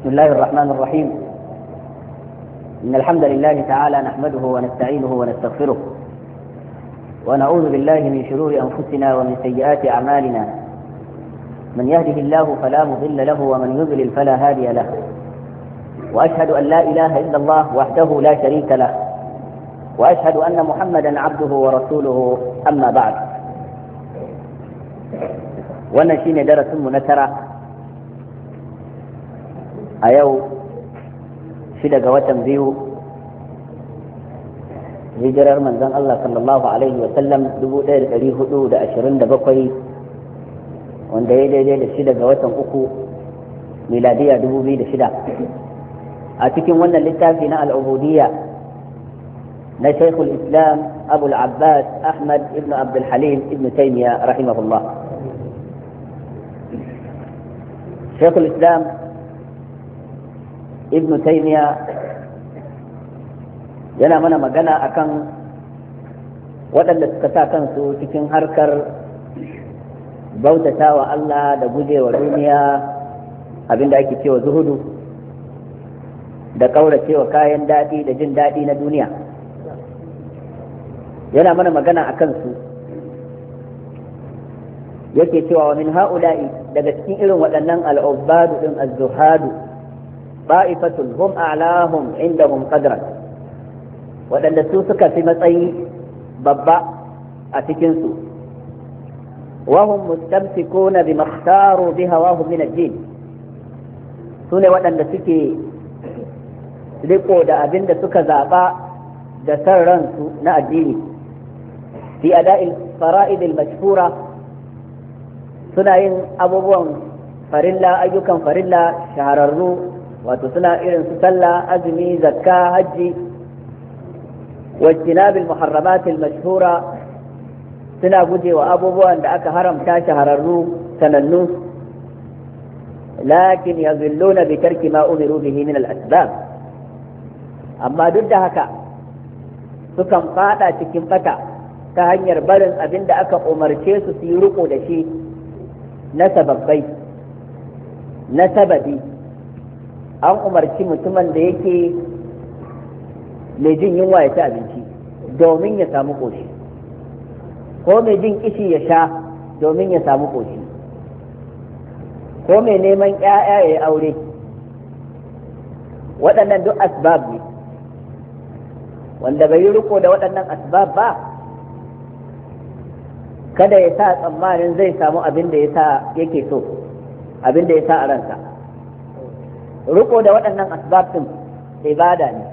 بسم الله الرحمن الرحيم. إن الحمد لله تعالى نحمده ونستعينه ونستغفره ونعوذ بالله من شرور أنفسنا ومن سيئات أعمالنا. من يهده الله فلا مضل له ومن يضلل فلا هادي له، وأشهد أن لا إله إلا الله وحده لا شريك له، وأشهد أن محمدا عبده ورسوله. أما بعد، wannan shine darasinmu na tara a yau 6 ga watan biyu hijirar manzon Allah sallallahu alaihi wa sallam 1427, wanda ya daidai da 6 ga watan uku miladiya 2006. a cikin wannan littafi na al'ubudiyya na Shaykhul Islam Abu al-Abbas Ahmad ibn Abdul Halim ibn Taymiyyah rahimahullah. Shaykhul Islam ibn Taymiyyah yana mana magana akan waɗanda suka sa kansu cikin harkar bautata wa Allah da gujewa duniya, abinda ake cewa zuhudu, da kauracewa kayan daɗi da jin daɗi na duniya. yana mana magana a kansu, yake cewa wa min ha'ula'i, daga cikin irin waɗannan al'ubbadu din az-zuhadu, ba'ifatul hum a'lahum indahum qadran, waɗanda su suka fi matsayi babba a cikin su. wa hum mustamsikuna bima ikhtaru bi hawahum min ad-din, sune waɗanda suke riko da abin da suka zaɓa da san ransu na addini, fi ada'il fara'id al-mashhura, suna yin abubuwan farilla, ayyukan farilla shahararru, wato suna irin su sallah, azumi, zakka, hajji, wajtinab al-muharramat al-mashhura, suna gujewa abubuwan da aka haramta shahararru sanannu, lakin yazilluna bi tarki ma umiru bihi min al-asbab, amma duk da haka sukan fada cikin bata ta hanyar barin abin da aka umarce su su yi riko da shi na sababbai, na sababi. an umarci mutumin da yake mai jin yunwa ya ci abinci domin ya samu ƙoshi, ko mai jin kishi ya sha domin ya samu ƙoshi, ko mai neman 'ya'ya ya yi aure. waɗannan duk asbab ne, wanda bai yi riko da waɗannan asbab ba, kada ya sa tsammanin zai samu abin da yake so, abin da ya sa a ransa. Riko da waɗannan asbab ɗin ibada ne,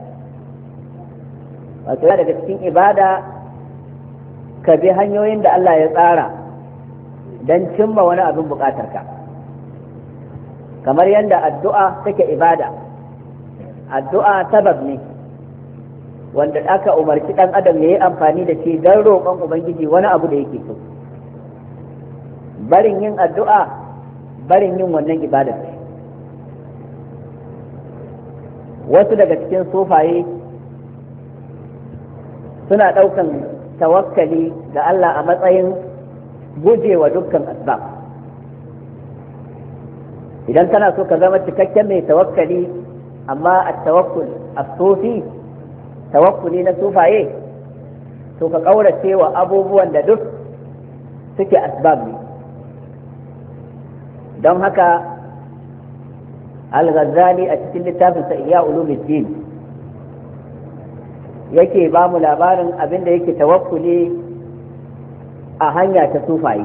wato daga cikin ibada ka bi hanyoyin da Allah ya tsara don cimma wani abin buƙatarka, kamar yadda addu'a take ibada. Addu'a sabab ne wanda aka umarci ɗan adam ya yi amfani da shi don roƙon Ubangiji wani abu da yake so. Barin yin addu'a, barin yin wannan ibadar. Wasu daga cikin sufaye suna ɗaukan tawakkali ga Allah a matsayin gujewa dukkan asbab. Idan kana so ka zama cikakken mai tawakkali, amma a tawakkul as-sufi, tawakkuli na sufaye, to ka ƙaurace wa abubuwan da duk suke asbab ne. don haka al-Ghazali a cikin littafinsa Ihya Ulumuddin yake ba mu labarin abin da yake tawakkuli a hanya ta sufaye.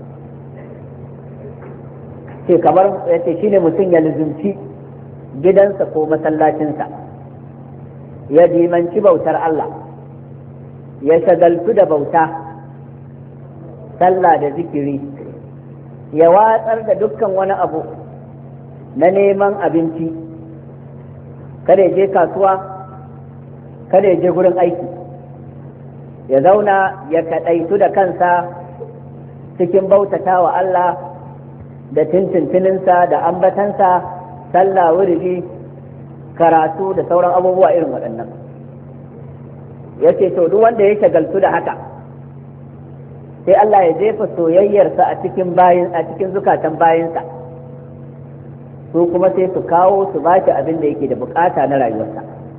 ce kamar yace shine mutum ya luzumci gidansa ko masallacinsa, ya dimanci bautar Allah, ya shagaltu da bauta, sallah da zikiri, ya watsar da dukkan wani abu na neman abinci, kada ya je kasuwa, kada ya je gurin aiki, ya zauna ya kaɗaitu da kansa cikin bautata wa Allah da tintintininsa da ambatansa, sallah, wuridi, karatu da sauran abubuwa irin waɗannan. yace to duk wanda ya shagaltu da haka sai Allah ya jefa soyayyarsa a cikin zukatan bayinsa, su kuma sai su kawo su ba shi abin da yake da bukata na rayuwarsa.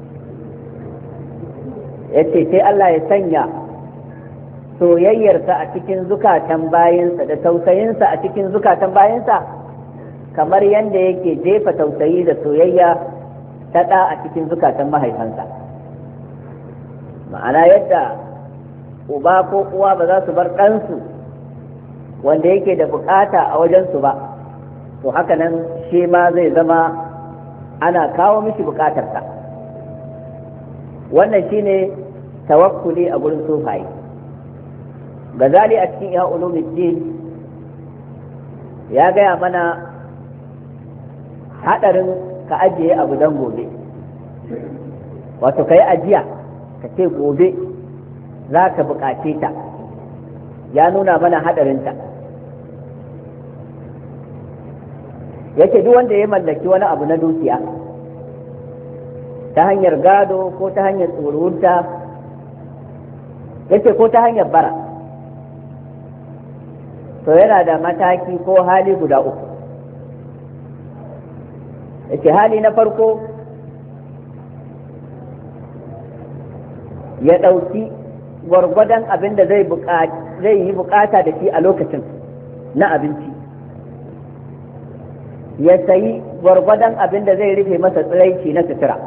Yace sai Allah ya sanya soyayyarsa a cikin zukatan bayinsa da tausayinsa a cikin zukatan bayinsa kamar yadda yake jefa tausayi da soyayya ta ɗa a cikin zukatan mahaifansa. Ma'ana yadda uba ko uwa ba za su bar ɗansu wanda yake da bukata a wajensu ba, to haka nan shi ma zai zama ana kawo mishi bukatarsa. Wannan shine tawakkuli a gurin sufaye. Gazali a cikin Ihya Ulumuddin ya gaya mana hadarin ka ajiye abu dan gobe, wato ka yi ajiya ka ce gobe za ka buƙace ta, ya nuna mana hadarinta. Yake duk wanda ya mallaki wani abu na dukiya ta hanyar gado ko ta hanyar tsoronta, yake ko ta hanyar bara, to yana da mataki ko hali guda uku. Yake hali na farko ya ɗauki gwargwadon abin da zai yi bukata da shi a lokacin na abinci, ya sayi gwargwadon abin da zai rufe masa tsiraici na sutura.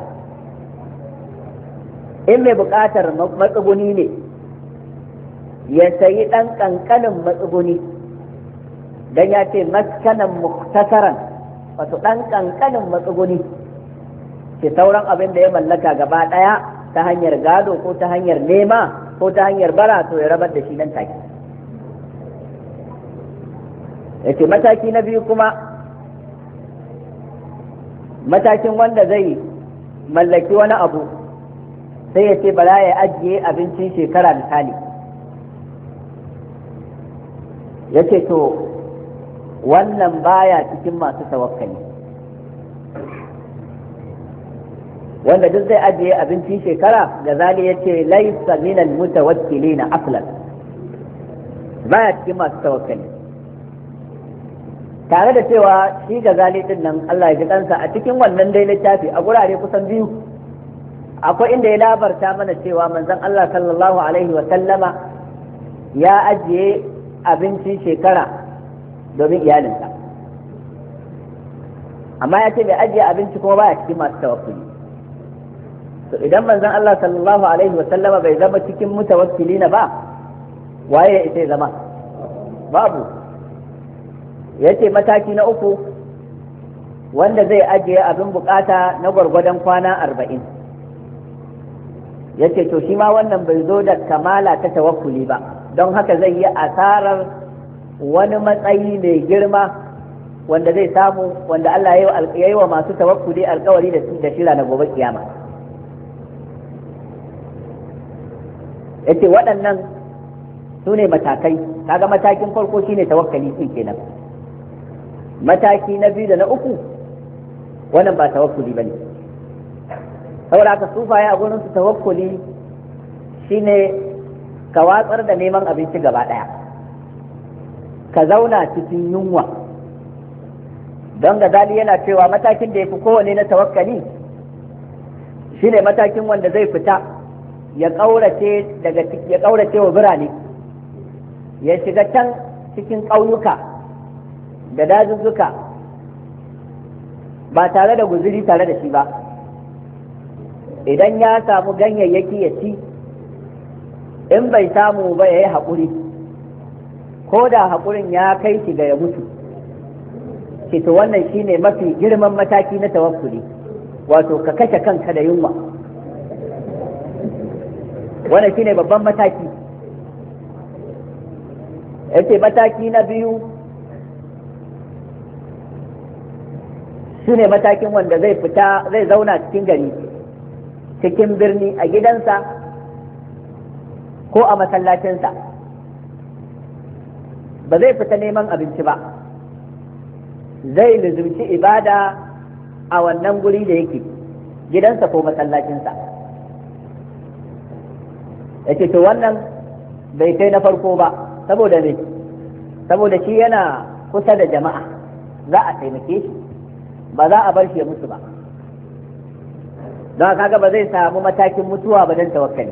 In mai bukatar matsuguni ne, ya sayi ɗan ƙanƙanin matsuguni, don ya ce maskanan muktasaran, wato ɗan ƙanƙanin matsuguni, ke sauran abin da ya mallaka gaba ɗaya ta hanyar gado ko ta hanyar nema ko ta hanyar bara, to ya rabar da shi nan take. Ya ce mataki na biyu kuma matakin wanda zai mallaki wani abu sai ya ce bala ya ajiye abincin shekara misali. Ya ce to wannan baya cikin masu tawakkali. Wanda duk zai ajiye abincin shekara, Gazali ya ce laisa minal mutawakkilina aslan, baya cikin masu tawakkali. Tare da cewa shi Gazali din nan Allah ya ji kansa a cikin wannan dai littafi a gurare kusan biyu akwai inda ya labarta mana cewa manzon Allah sallallahu alaihi wa sallama ya ajiye abincin shekara domin iyalinsa, amma ya ce bai ajiye abinci kuma baya cikin masu tawakkuli. To idan manzon Allah sallallahu alaihi wa sallama bai zama cikin mutawakkilina ba, waye ya ita zama? Babu. Yace mataki na uku wanda zai ajiye abin bukata na gwargwadon kwana 40. Yace to shi ma wannan bai zo da kamala ta tawakkuli ba, don haka zai yi asarar wani matsayi mai girma wanda zai samu, wanda Allah ya yi wa masu tawakkuli alkawari da shira na gobe kiyama. Yace waɗannan su ne matakai. Kaga matakin farko shine tawakkali din kenan. Mataki na biyu da na uku wannan ba tawakkuli bane. Saboda haka sufaye a gurin su tawakkuli shine ka watsar da neman abinci gaba ɗaya, ka zauna cikin yunwa. Don Gazali yana cewa matakin da ya fi kowane na tawakkali shine matakin wanda zai fita ya ƙaurace wa birane, ya shiga can cikin ƙauyuka da dazuzzuka ba tare da guzuri tare da shi ba. Idan ya samu ganyayyaki ya ci, in bai samu ba ya yi haƙuri, ko da haƙurin ya kai shi ga ya mutu. To wannan shine mafi girman mataki na tawakkuli, wato ka kashe kanka da yunwa. Wannan shine babban mataki. Yace mataki na biyu shine matakin wanda zai fita, zai zauna cikin gari, cikin birni, a gidansa ko a masallacinsa, ba zai fita neman abinci ba, zai lizumci ibada a wannan guri da yake, gidansa ko masallacinsa. Yace to wannan bai kai na farko ba, saboda ne, saboda shi yana kusa da jama'a, za a taimake shi, ba za a bar shi ya mutu ba, don kaga ba zai samu matakin mutuwa ba don tawakkali.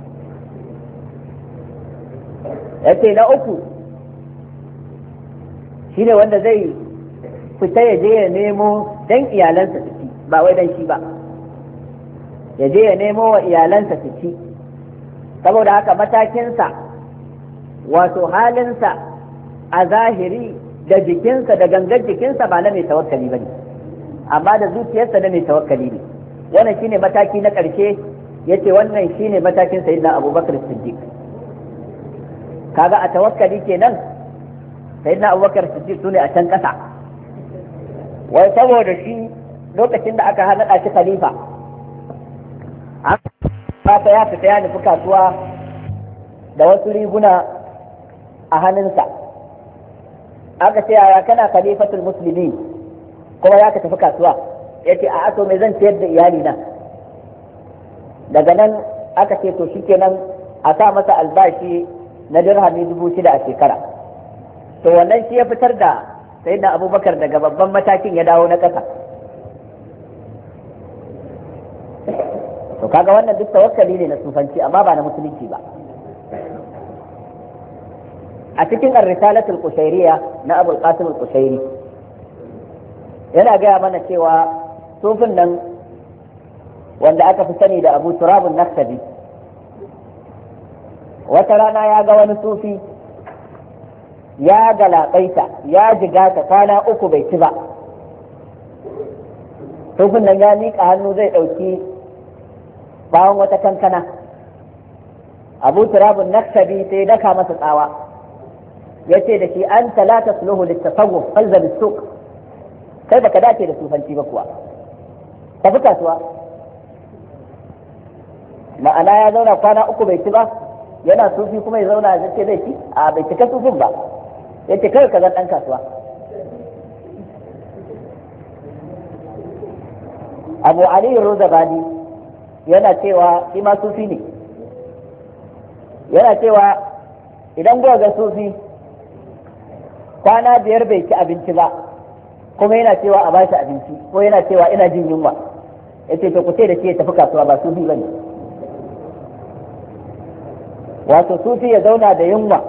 yace na uku shine wanda zai fita ya je ya nemo dan iyalansa su ci, ba wai dan shi ba, ya je ya nemo wa iyalansa su ci, saboda haka matakinsa wato halinsa a zahiri da jikinsa da gangar jikinsa ba na mai tawakkali ba ne, amma da zuciyarsa na mai tawakkali ne. Wannan shine mataki na ƙarshe, yace wannan shine matakin sayyidina Abubakar Siddiq. Kaga a tawakkali kenan sayyidina Abubakar Siddiq sune a can ƙasa, wai saboda shi lokacin da aka hana shi khalifa aka ya fita ya nufi kasuwa da wasu riguna a hannunsa, aka ce yaya kana khalifatul muslimin kuma ya ka tafi kasuwa, ya ce a aso mai zan ciyar da iyali na. Daga nan aka ce to shikenan a sa masa albashi na dirhami 6,000 a shekara. To wannan shi ya fitar da sayyidina Abubakar daga babban matakin ya dawo na ƙasa. To kaga wannan duk tawakkali ne na sufanci amma ba na musulunci ba. A cikin ar-risalatul qushayriyya na Abul Qasim al-Qushayri yana gaya mana cewa sufin nan wanda aka fi sani da Abu Turab an-Nakhtabi wata rana ya ga wani sufi ya galabaita ya jigata kwana 3 bai ci ba. Sufin nan ya miƙa hannu zai ɗauki bawon wata kankana, Abu Turab an-Nakhtabi sai daka masa tsawa, yace da shi anta la tasluhu lit-tasawwuf falzam as-suq, kai baka dace da sufanci ba kuwa, tafi kasuwa. Ma'ana ya zauna kwana 3 bai ci ba, yana sufi kuma ya zauna ya ce zai ci, a bai cika sufin ba, yace kai ka zan dan kasuwa. Abu Ali Ruzabani yana cewa shi ma sufi ne, yana cewa idan kuka ga sufi kwana 5 bai ci abinci ba kuma yana cewa a bashi abinci ko yana cewa ina jin yunwa, yace to ku ce da shi ya tafi kasuwa, ba sufi bane. Wato sufi ya zauna da yunwa,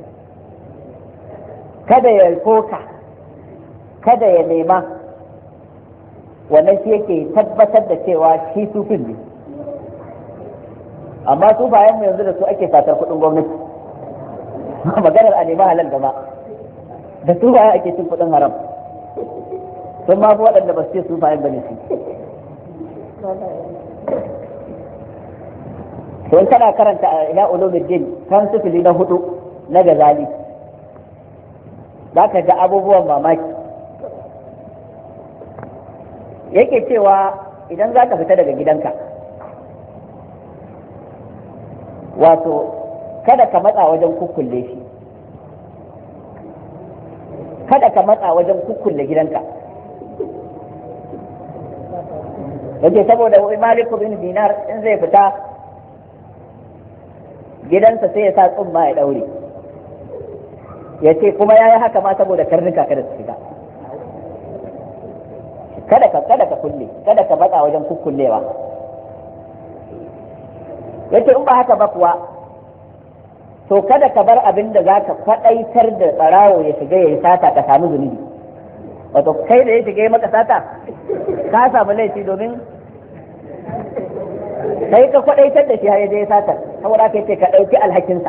kada ya koka, kada ya nema, wannan shi yake tabbatar da cewa shi sufin ne. Amma sufayen mu yanzu da su ake satar kuɗin gwamnati, maganar a nema halal gama da sufayen ake cin kuɗin haram, sun ma fi waɗanda ba su ce sufayen ba ne su. Don kana karanta ila ulumuddin kan sifili na 4 na Gazali, za ka ga abubuwan mamaki. Yake cewa idan za ka fita daga gidanka, wato kada ka matsa wajen kukkulle shi, kada ka matsa wajen kukkulle gidanka. Yake saboda Malik bin Dinar in zai fita gidansa sai ya sa tsumma ya daure, ya ce kuma ya yi haka ma saboda karnuka kada su shiga. kada ka kulle, kada ka matsa wajen kukkullewa. Yace in ba haka ba kuwa to kada ka bar abin da za ka faɗaitar da ɓarawo ya shiga ya yi sata ka samu zunubi. Wato kai da ya shiga ya maka sata ka samu laifi, domin sai ka faɗaitar da shi har ya je ya sata, saboda ka ce ka ɗauki alhakinsa.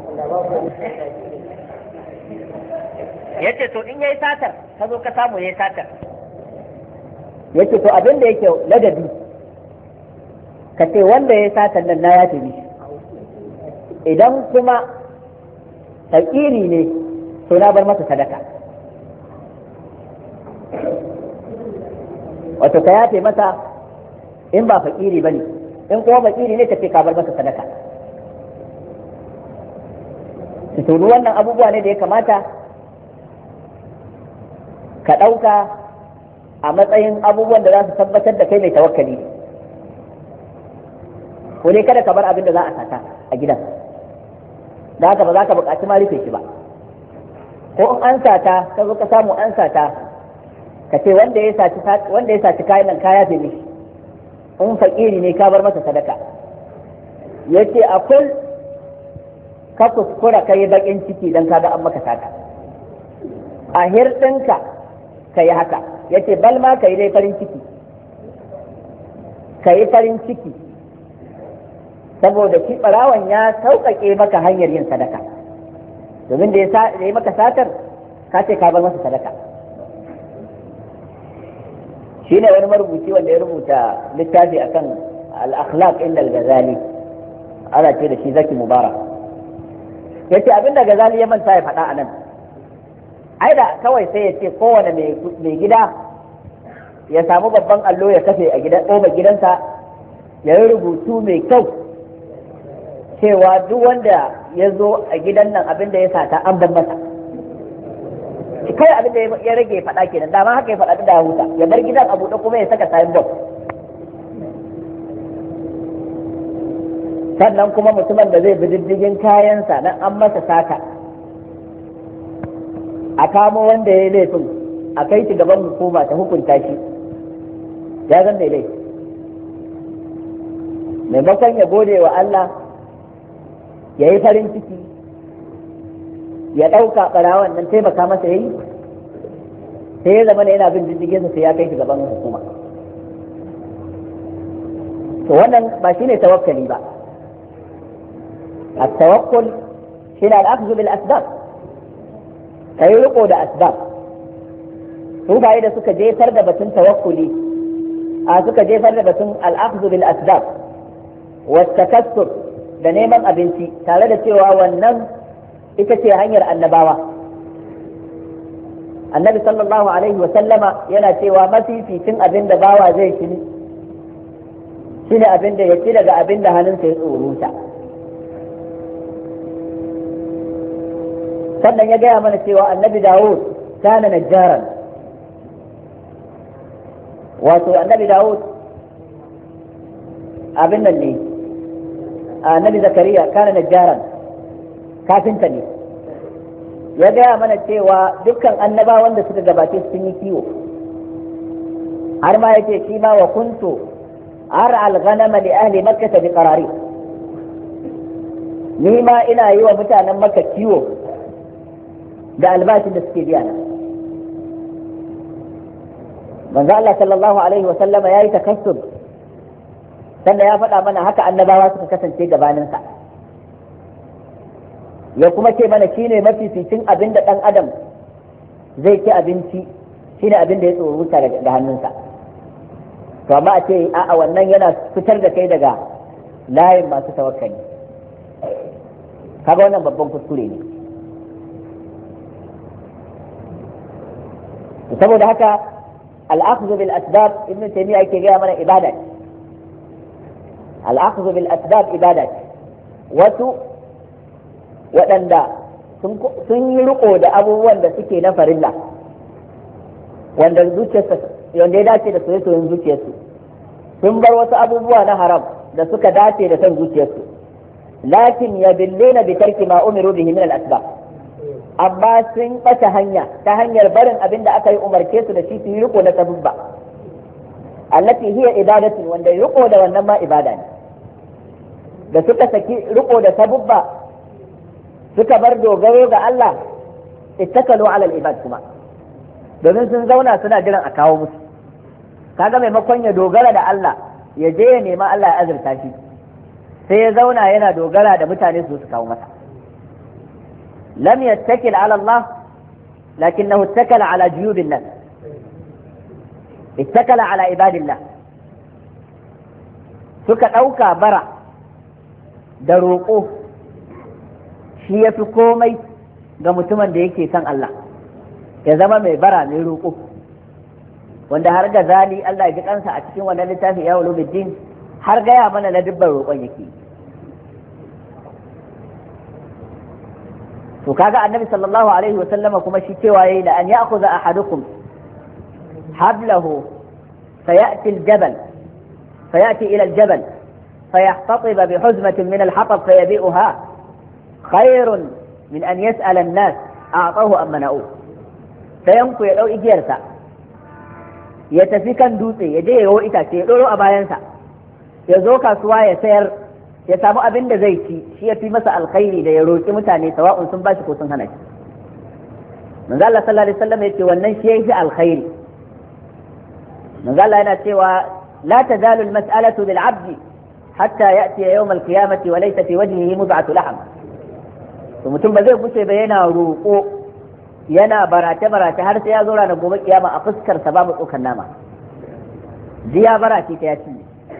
Yace to in ya yi satar ka zo ka samu ya yi satar, yace to abin da yake ladabi ka ce wanda ya satan nan na ya tafi, idan kuma fakiri ne to na bar masa sadaka. Wato ka yafe masa in ba fakiri bane, in kuma fakiri ne ka ce ka bar masa sadaka. To wannan abubuwa ne da ya kamata ka ɗauka a matsayin abubuwan da za su tabbatar da kai mai tawakkali. Ko dai kada ka bar abin da za a sata a gidan, da haka ba za ka buƙaci ma rufe shi ba. Ko in an sata ka zo ka samu an sata, ka ce wanda ya saci kayan nan kaya fi mishi, in fakiri ne ka bar masa sadaka. yace akul ka kuskura kai bakin ciki dan kaga an maka sata, a hirɗinka kai haka. yace bal ma kai dai farin ciki, kai farin ciki saboda shi barawan ya sauƙaƙe maka hanyar yin sadaka, domin da ya yi maka satar ka ce ka bar masa sadaka. shi ne wani marubuci wanda ya rubuta littafi akan al-akhlaq inda al-Ghazali, ana ce da shi Zaki Mubarak. yace abinda Ghazali ya manta ya faɗa anan, ai da kawai sai ya ce kowane mai gida ya samu babban allo ya kafe a gidan ƙofar gidansa, ya yi rubutu mai kyau cewa duk wanda ya zo a gidan nan abinda ya sata an ban masa. kai abin da ya rage faɗa kenan, dama haka ya faɗa da huta, ya bar gidan a buɗe kuma ya saka sayan bom. sannan kuma mutumin da zai bi diddigin kayansa nan an masa sata, a kamo wanda ya yi laifin a kai shi gaban hukuma ta hukunta shi, ya zan mai laifi. maimakon ya gode wa Allah ya yi farin ciki ya ɗauka ɓarawan nan taimaka masa yayi, sai ya zama yana bin diddiginsa sai ya kai shi gaban hukuma. to wannan ba shine tawakkali ba. التوكل shine al-akhdhu bil asbab, kai riko da asbab. su baye da suka jefar da batun tawakkuli, suka jefar da batun al-akhdhu bil asbab wa takassur da neman abinci, tare da cewa wannan ita ce hanyar annabawa. annabi sallallahu alaihi wa sallama yana cewa mafificin abin da bawa zai ci shine abin da ya ci daga abin da hannunsa ya tsoruta. sannan ya gaya mana cewa annabi Dawud kana najjaran, wato annabi Dawud abin nan ne, annabi Zakariya kana najjaran, kafinta ne. ya gaya mana cewa dukkan annabawan da suka gabace sun yi kiwo, har ma yake shi ma wa kuntu ar'al ghanama li ahli makkah bi qarari, ni ma ina yi wa mutanen makka kiwo da albashin da suke biya na. manzo Allah sallallahu alaihi wa sallama yayi takassub, sannan ya faɗa mana haka annabawa suka kasance gabaninsa. ya kuma ce mana shine mafificin abin da ɗan adam zai ci abinci, shine abin da ya tsoruta da hannunsa. to amma a ce a'a wannan yana fitar da kai daga layin masu tawakkali, kaga wannan babban kuskure ne. saboda haka al-akhdhu bil asbab ibn taymiyyah yake gaya mana ibada. al-akhdhu bil asbab ibada, wasu waɗanda sun yi riko da abubuwan da suke na farilla, wanda ya dace da soyayyen zuciyarsu, sun bar wasu abubuwa na haram da suka dace da son zuciyarsu, lakin yadilluna bi tarki ma umiru bihi min al-asbab, amma sun ɓata hanya ta hanyar barin abin da aka yi umarce su da shi su yi riko na sabubba, allati hiya ibadatin, wanda riko da wannan ma ibada ne. da suka saki riko da sabubba suka bar dogaro ga Allah, ittakalu ala al-ibad kuma, domin sun zauna suna jiran a kawo musu. kaga maimakon ya dogara da Allah ya je ya nema Allah ya azurta shi, sai ya zauna yana dogara da mutane su kawo masa. لم يتكل على الله لكنه اتكل على جيوب الناس، اتكل على عباد الله. suka ɗauka bara da roƙo shi ya fi komai ga mutumin da yake son Allah, ya zama mai bara mai roƙo, wanda har Ghazali Allah ya ji kansa a cikin wannan littafi ya ulumuddin har gaya mana na dubban roƙon yake. to kaga annabi sallallahu alaihi wa sallama kuma shi cewa yayi la an ya'khudha ahadukum hablahu fayati ila al-jabal fayahtatib bi huzmatin min al-hatab fayabi'uha khairun min an yas'ala an-nas a'tahu am mana'u. sayan ku ya dau igiyarsa ya tafi kan dutse ya je ya yawo itace ya ɗoro a bayansa ya zo kasuwa ya sayar ya samu abin da zai ci shi ya fi masa alkhairi da ya roƙi mutane sawa'un sun bashi ko sun hana shi. manzo Allah sallallahu alaihi wasallam yace wannan shi yafi alkhairi. manzo Allah yana cewa la tazalu almas'alatu bil 'abdi hatta ya'ti yawm al-qiyamati wa laysa fi wajhihi mud'atu lahm. to mutum ba zai bushe ba yana roƙo yana barace har sai ya zo ranar gobe kiyama a fuskar sa babu tsokan nama jiya barace ta ya ci.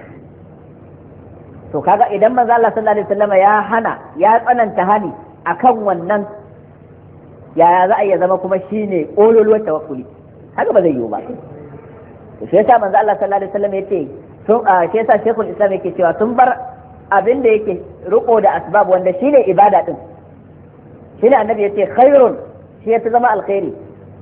to kaga idan manzo Allah sallallahu alaihi wasallam ya hana ya tsananta hani akan wannan, yaya za a iya zama kuma shine kololuwar tawakkuli? haka ba zai yiwu ba. to shi yasa manzo Allah sallallahu alaihi wasallam yace sun shi yasa Sheikhul Islam yake cewa sun bar abin da yake riko da asbab wanda shine ibada din, shine annabi yace khairun, shi ya zama alkhairi,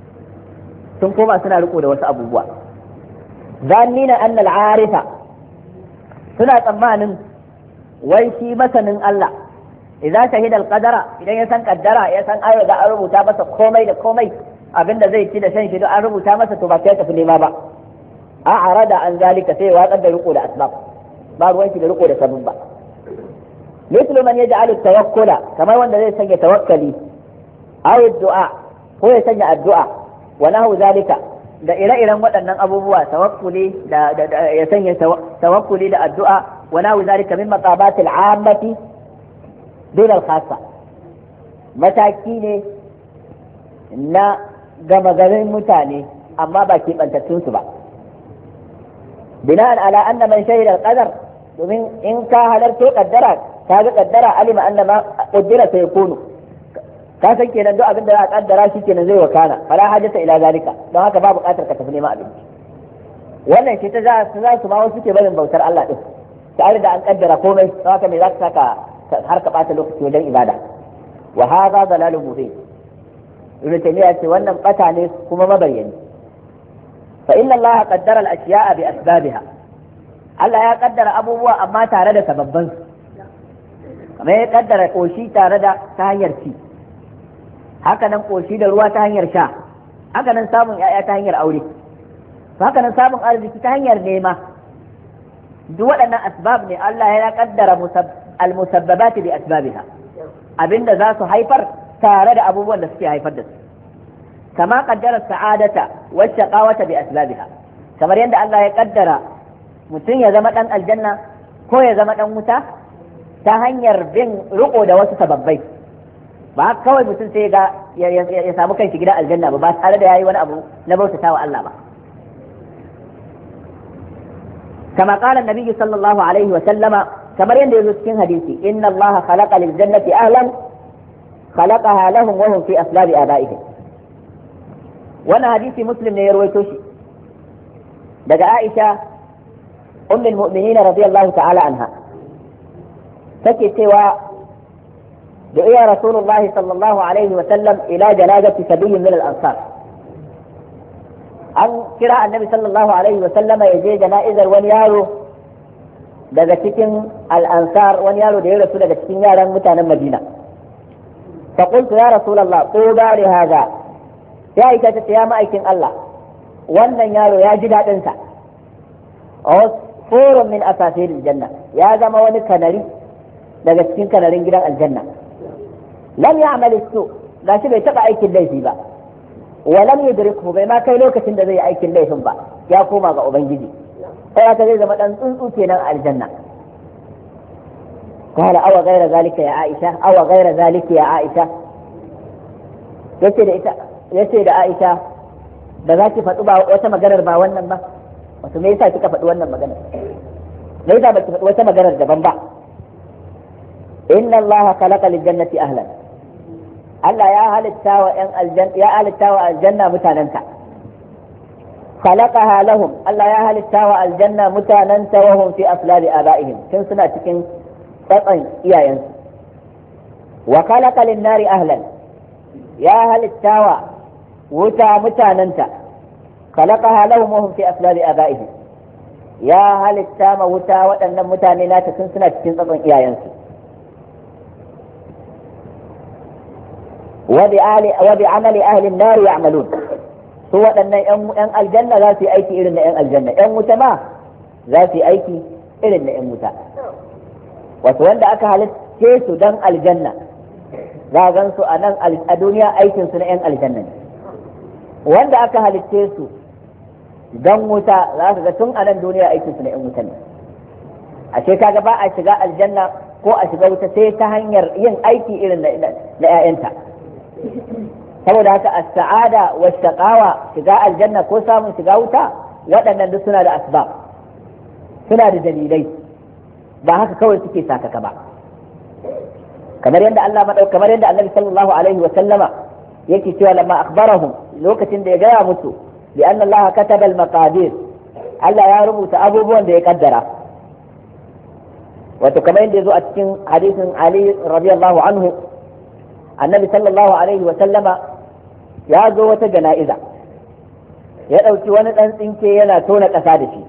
sun koma suna riko da wasu abubuwa. zannina anna al-arifa, suna tsammanin wai shi masanin Allah idan shahida al-qadara, idan ya san kaddara ya san ayo da an rubuta masa komai da komai abinda zai ci da shan shi an rubuta masa, to ba sai tafi nema ba. a arada an zalika sai watsar da riko da asbab, ba ruwan shi da riko da sabon ba. mislu man yaj'alu tawakkula, kamar wanda zai sanya tawakkali aw du'a ko ya sanya addu'a wa nahu zalika, da ire-iren waɗannan abubuwa tawakkuli da ya sanya tawakkuli da addu'a wa nahu zalika min maqabatil 'ammati dun al-khassa, mataki ne na gama garin mutane amma ba keɓantattun su ba. bina'an ala anna man shahida al-qadar, domin in ka halarto kaddara ka ga kaddara alima anna ma qaddara sayakunu, ka san kenan duk abin da za a kaddara shi kenan zai wakana, fala hajata ila zalika, don haka ba buƙatar ka tafi neman abinci. wannan shi ta za su ma wasu ke barin bautar Allah din tare da an kaddara komai, don haka me za ka saka har ka bata lokaci wajen ibada. wa hadha dalalun mubin, ibn taymiyyah ce wannan bata ne kuma mabayyani. fa inna Allah qaddara al-ashya'a bi asbabiha, Allah ya kaddara abubuwa amma tare da sababban su, kamar ya kaddara koshi tare da ta hanyar ci, haka nan koshi da ruwa ta hanyar sha, haka nan samun ya'ya ta hanyar aure, haka nan samun arziki ta hanyar nema. duk waɗannan asbab ne Allah ya kaddara al-musabbabat bi asbabiha, abinda za su haifar tare da abubuwan da suke haifar da su. kama qaddara sa'adata wa shaqawata bi asbabiha, kamar yadda Allah ya kaddara mutum ya zama dan aljanna ko ya zama dan wuta ta hanyar bin riko da wasu sababbai. ba kawai mutum sai ga ya samu kanshi gidan aljanna ba tare da yayi wani abu na bautatawa Allah ba. كما قال النبي صلى الله عليه وسلم كما يندز في حديثي إن الله خلق للجنة أهلا خلقها لهم وهم في أسباب آبائهم. وانا حديث مسلم يروي توشي دقى عائشة أم المؤمنين رضي الله تعالى عنها تكي سوى دعي رسول الله صلى الله عليه وسلم إلى جنازة سبي من الأنصار. an kira annabi sallallahu alaihi wa sallama ya je jana'izar wani yaro daga cikin al'ansar, wani yaro da ya rasu daga cikin yaran mutanen Madina. fa qultu ya rasulullah quba li hadha, ya ita ta ya ma'aikin Allah wannan yaro ya ji dadin sa. usfurun min asafir aljanna, ya zama wani kanari daga cikin kanarin gidan aljanna. lam ya'mal su, gashi bai taba aikin laifi ba, ولم يدركه بما كاي لوكacin da zai yi aikin laifin ba, ya koma ga ubangiji, sai aka zai zama dan tsuntsu kenan a aljanna. qala aw ghayra zalika ya aisha, aw ghayra zalika ya aisha, yace da aisha da za ki faɗi ba wata maganar ba wannan ba, wato me yasa kika faɗi wannan maganar, me yasa ba ki faɗi wata maganar daban ba. inna allaha khalaqa lil jannati ahlan, Allah ya halitta wa aljanna mutananta. khalaqaha lahum, Allah ya halitta wa aljanna mutananta wa hum fi aslabi abaihim, tun suna cikin tsatsan iyayensu. wa khalaqa lin nari ahlan, ya halitta wa wuta mutananta. khalaqaha lahum wa hum fi aslabi abaihim, ya halitta ma wuta waɗannan mutane nata tun suna cikin tsatsan iyayensu. وبعمل أهل النار يعملون، su waɗannan yan aljanna za su yi aiki irin na yan aljanna, yan wuta ma za su yi aiki irin na yan wuta. Wato wanda aka halitta su dan aljanna za a gan su a nan a duniya aikin su na yan aljanna ne, wanda aka halitta su dan wuta za su ga tun a nan duniya aikin su na yan wuta ne. Ashe kaga ba a shiga aljanna ko a shiga wuta sai ta hanyar yin aiki irin na 'ya'yanta. Saboda haka as-sa'ada wa shaqawa, shiga aljanna ko samun shiga wuta, waɗannan duk suna da asbab, suna da dalilai, ba haka kawai suke sakaka ba. kamar yadda Annabi sallallahu alaihi wa sallama yake cewa lamma akhbarahum, lokacin da ya gaya musu bi anna Allah kataba al-maqadir, Allah ya rubuta abubuwan da ya kaddara. Wato kamar yadda yazo a cikin hadisin Ali radiyallahu anhu, Annabi sallallahu alaihi wa sallama ya zo wata jana'iza, ya ɗauki wani ɗan tsinke yana tona ƙasa da shi,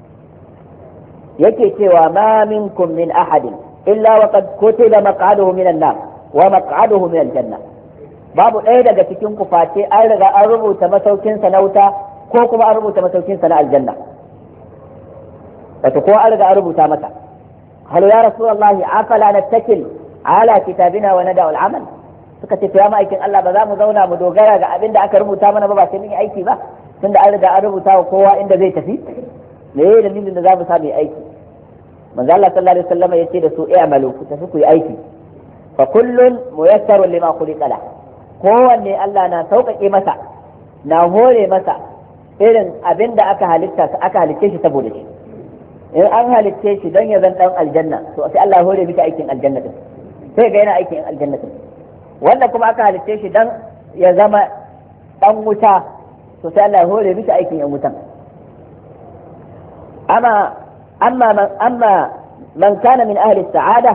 yake cewa ma minkum min ahadin illa wa qad kutiba maq'aduhu min an-nar wa maq'aduhu min al-janna. Babu ɗaya daga cikin ku face an riga an rubuta masaukinsa na wuta ko kuma an rubuta masaukinsa na aljanna. Wato ko an riga an rubuta masa. Halu ya Rasulullahi afala nattakil ala kitabina wa nada'u al-amal. Suka ce to ya ma'aikin Allah, ba za mu zauna mu dogara ga abin da aka rubuta mana ba sai mun yi aiki ba, tunda an riga an rubuta wa kowa inda zai tafi. Me yayi dalilin da za mu sa mu yi aiki? Manzo Allah sallallahu alaihi wasallam ya ce da su i'malu, ku tafi ku yi aiki. Fa kullun muyassarun lima khuliqa la. Kowanne Allah na sauƙaƙe masa, na hore masa irin abin da aka halicce shi saboda shi. In an halicce shi don ya zan dan aljanna, to sai Allah hore miki aikin aljanna din, sai ga yana aikin aljanna din. Wanda kuma aka halicce shi dan ya zama dan wuta, to sai Allah hore miki aikin yan wutan. amma man kana min ahli as-sa'ada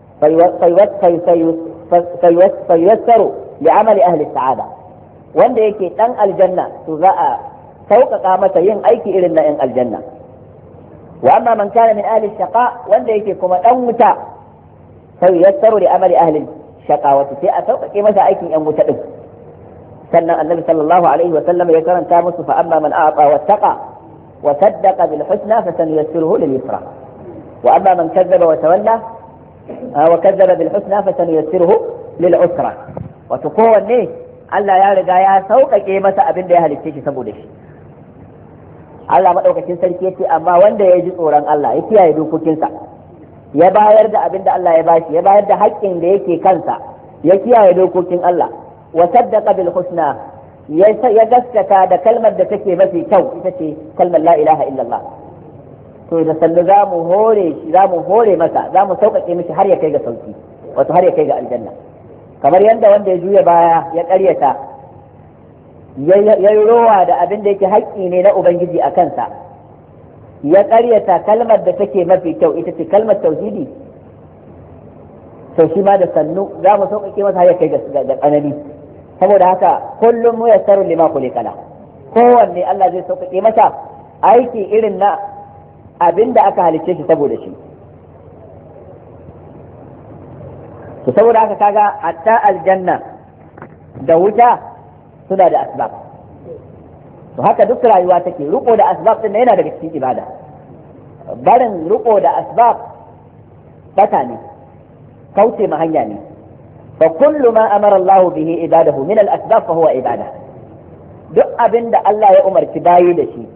fayuwassaru li'amali ahli as-sa'ada, wanda yake dan aljanna to za a sauƙaƙa masa yin aiki irin na yan aljanna. Wa amma man kana min ahli ash-shaqa, wanda yake kuma dan wuta, fayuwassaru li'amali ahli shaqawati, sai a sauƙaƙe masa aikin yan wuta din. Sannan Annabi sallallahu alaihi wa sallam ya karanta musu fa amma man a'ta wattaqa wa saddaqa bil husna fasanuyassiruhu lil yusra wa amma man kazzaba wa tawalla wa kazzaba bil husna fasanuyassiruhu lil usra. Wato kowanne Allah ya riga ya sauƙaƙe masa abin da ya halicce shi saboda shi. Allah madaukakin sarki yace amma wanda ya ji tsoron Allah, ya kiyaye dokokinsa, ya bayar da abin da Allah ya bashi, ya bayar da haƙƙin da yake kansa, ya kiyaye dokokin Allah, wa saddaqa bil husna, ya gaskata da kalmar da take mafi kyau, ita ce kalmar la ilaha illallah, to da sannu za mu hore masa, za mu sauƙaƙe mishi har ya kai ga sauki, wato har ya kai ga aljanna. Kamar yadda wanda ya juya baya ya ƙaryata, ya yi rowa da abin da yake haƙƙi ne na Ubangiji a kansa, ya ƙaryata kalmar da take mafi kyau, ita ce kalmar tauhidi, to shi ma da sannu za mu sauƙaƙe masa har ya kai ga tsanani. Saboda haka kullum mu yassaru lima khuliqa la, kowanne Allah zai sauƙaƙe masa aiki irin na abin da aka halicce shi saboda shi. To saboda haka kaga hatta aljanna da wuta suna da asbab. To haka duk rayuwa take, riko da asbab din yana daga cikin ibada. Barin riko da asbab bata ne, kauce ma hanya ne. Fa kullu ma amara Allah bihi ibadahu min al-asbab fa huwa ibada. Duk abinda Allah ya umarci bayi da shi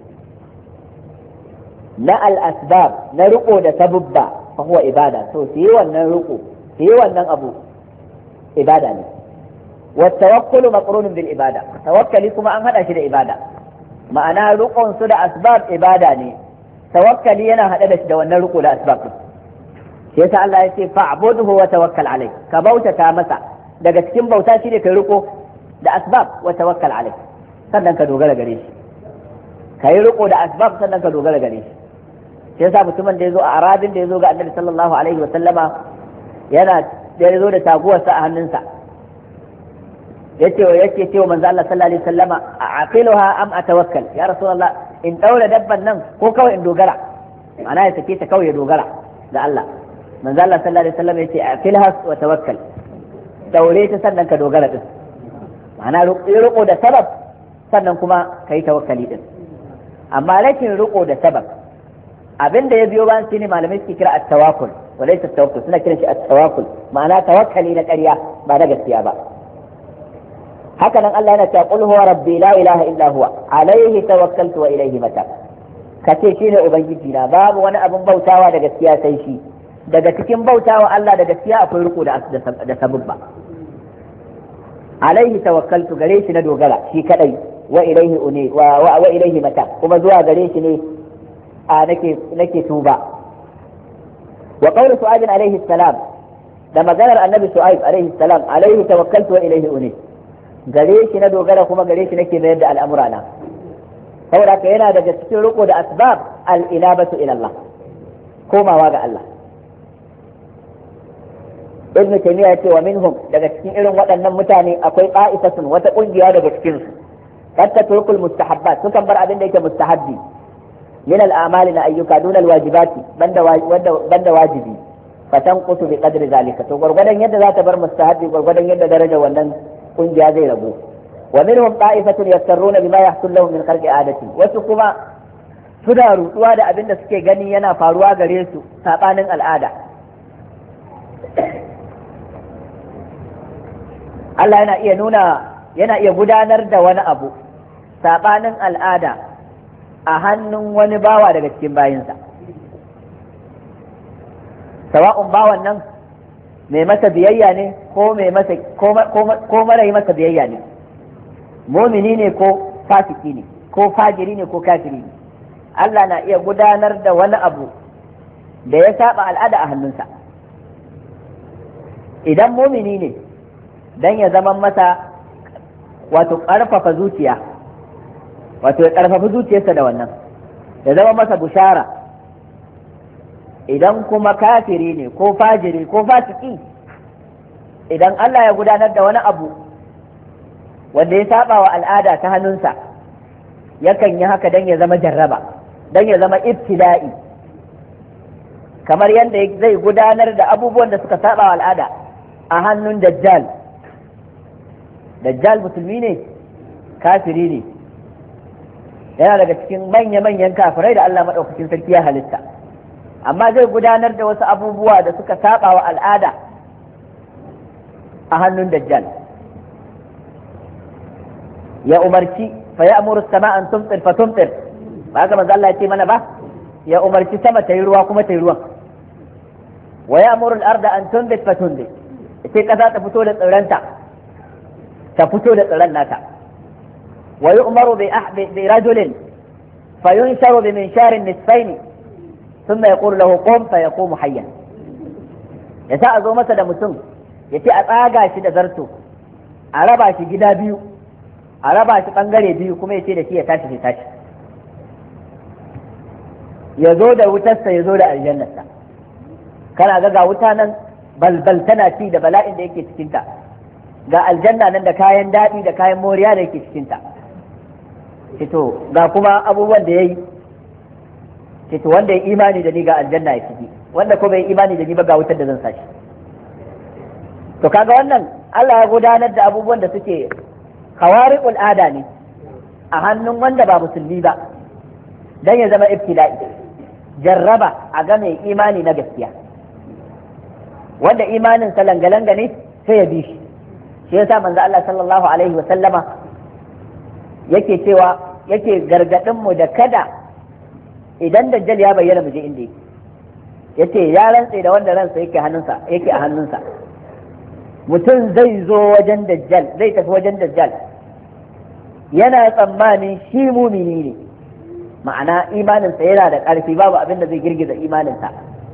na al-asbab, na riko da sabubba, fa huwa ibada. To sai wannan riko, sai wannan abu ibada ne. Wa tawakkulu maqrunun bil ibada, tawakkali kuma an hada shi da ibada. Ma'ana rukun su da asbab ibada ne, tawakkali yana hada da shi da wannan ruku da asbab. Sai yasa Allah ya ce fa'budhu wa tawakkal alai, ka bautata masa, daga cikin bauta shi ne kai ruku da asbab wa tawakkal alai, sannan ka dogara gare shi. Kai ruku da asbab sannan ka dogara gare shi. Sai yasa mutumin da yazo a arabin da yazo ga Annabi sallallahu alaihi wa sallama yana da yazo da taguwarsa a hannunsa, yake cewa manzo Allah sallallahu alaihi wasallama aqiluha am atawakkal, ya rasulullah in daura dabban nan ko kawai in dogara, ana ya sake ta kawai ya dogara da Allah. Manzo Allah sallallahu alaihi wasallam yace aqilha wa tawakkal, daure ta sannan ka dogara din. Ma'ana riko da sabab sannan kuma ka yi tawakkali din. Amma rashin riko da sabab abin da ya biyo bayan shine malamai suke kira at-tawakkul wa laysa at-tawakkul, suna kiran shi at-tawakkul, ma'ana tawakkali na ƙarya ba na gaskiya ba. haka nan Allah yana cewa qul huwa rabbi la ilaha illa huwa alaihi tawakkaltu wa ilaihi mata, kace shine ubangiji na, babu wani abin bautawa da gaskiya sai shi. Daga cikin bautawa Allah da gaskiya akwai riko da sababba. alaihi tawakkaltu, gare shi na dogara shi kadai, wa ilaihi uni wa ilaihi mata, kuma zuwa gare shi ne nake tuba. wa qawlu su'aib alaihi salam, da maganar annabi su'aib alaihi salam, alaihi tawakkaltu wa ilaihi uni, gare shi na dogara kuma gare shi nake mayar da al'amura na. saboda haka yana daga cikin riko da asbab al-inabatu ila Allah, komawa ga Allah. ibn taymiya yace wa minhum, daga cikin irin waɗannan mutane akwai qa'ifatun, wata kungiya daga cikin su kad tatrukul mustahabbat, sukan bar abin da yake mustahabbi min al-a'mal na ayyuka dun al-wajibati, banda wajibi, fatanqutu bi qadri zalika, to gurgurdan yadda za ta bar mustahabbi gurgurdan yadda daraja wannan kungiya zai rabu. wa minhum qa'ifatun yastarruna bima yahsul lahum min kharqi adati, wasu kuma suna rutuwa da abin da suke gani yana faruwa gare su sabanin al'ada. Allah yana iya gudanar da wani abu sabanin al'ada a hannun wani bawa daga cikin bayinsa, sawa'un bawan nan mai masa biyayya ne ko mara yi masa biyayya ne, mumini ne ko fasiki ne, ko fajiri ne ko kafiri ne. Allah na iya gudanar da wani abu da ya saba al'ada a hannunsa. Idan mumini ne, dan ya zama masa wato ƙarfafa zuciya, wato ya ƙarfafa zuciyarsa da wannan, ya zama masa bushara. Idan kuma kafiri ne ko fajiri ko fasiki, idan Allah ya gudanar da wani abu wanda ya saba wa al'ada ta hannunsa, yakan yi haka dan ya zama jarraba, dan ya zama ibtila'i, kamar yadda zai gudanar da abubuwan da suka saba wa al'ada a hannun dajjal. Dajjal musulmi ne, kafiri ne, yana daga cikin manya-manyan kafirai da Allah maɗaukakin sarki ya halitta, amma zai gudanar da wasu abubuwa da suka saba wa al'ada a hannun dajjal. Ya umarci fa ya amuru sama an tumtir fa tumtir, ba haka manzo Allah ya ce mana ba, ya umarci sama ta yi ruwa kuma ta yi ruwan. Wa ya amuru al-arda an tunbit fa tunbit, sai kasa ta fito da tsiranta, ta fito da tsiran nata. wa yu'maru bi rajulin fa yunsharu bi minsharin nisfaini thumma yaqulu lahu qum fa yaqumu hayyan, yasa a zo masa da mutum yace a tsaga shi da zarto, a raba shi gida biyu, a raba shi bangare biyu, kuma yace da shi ya tashi sai tashi, ya zo da wutarsa ya zo da aljannarsa. kana ga wuta nan balbal tana ci da bala'in da yake cikinta, ga aljanna nan da kayan daɗi da kayan moriya da yake cikinta. Cito ga kuma abubuwan da ya yi, cito wanda ya imani da ni ga aljanna ya ciki, wanda ko bai imani da ni ba ga wutar da zan sashi. To kaga wannan Allah ya gudanar da abubuwan da suke khawariqul ada ne a hannun wanda ba musulmi ba, dan ya zama ibtila'i, jarraba a ga mai imani na gaskiya, wanda imanin sa langa-langa ne sai ya bi shi. Shi yasa manzo Allah sallallahu alaihi wa sallama yake cewa, yake gargadin mu da kada idan dajjal ya bayyana mu je inda yake, yace ya rantse da wanda ransa yake a hannunsa, mutum zai zo wajen dajjal, zai tafi wajen dajjal yana tsammanin shi mumini ne, ma'ana imaninsa yana da ƙarfi, babu abin da zai girgiza imaninsa,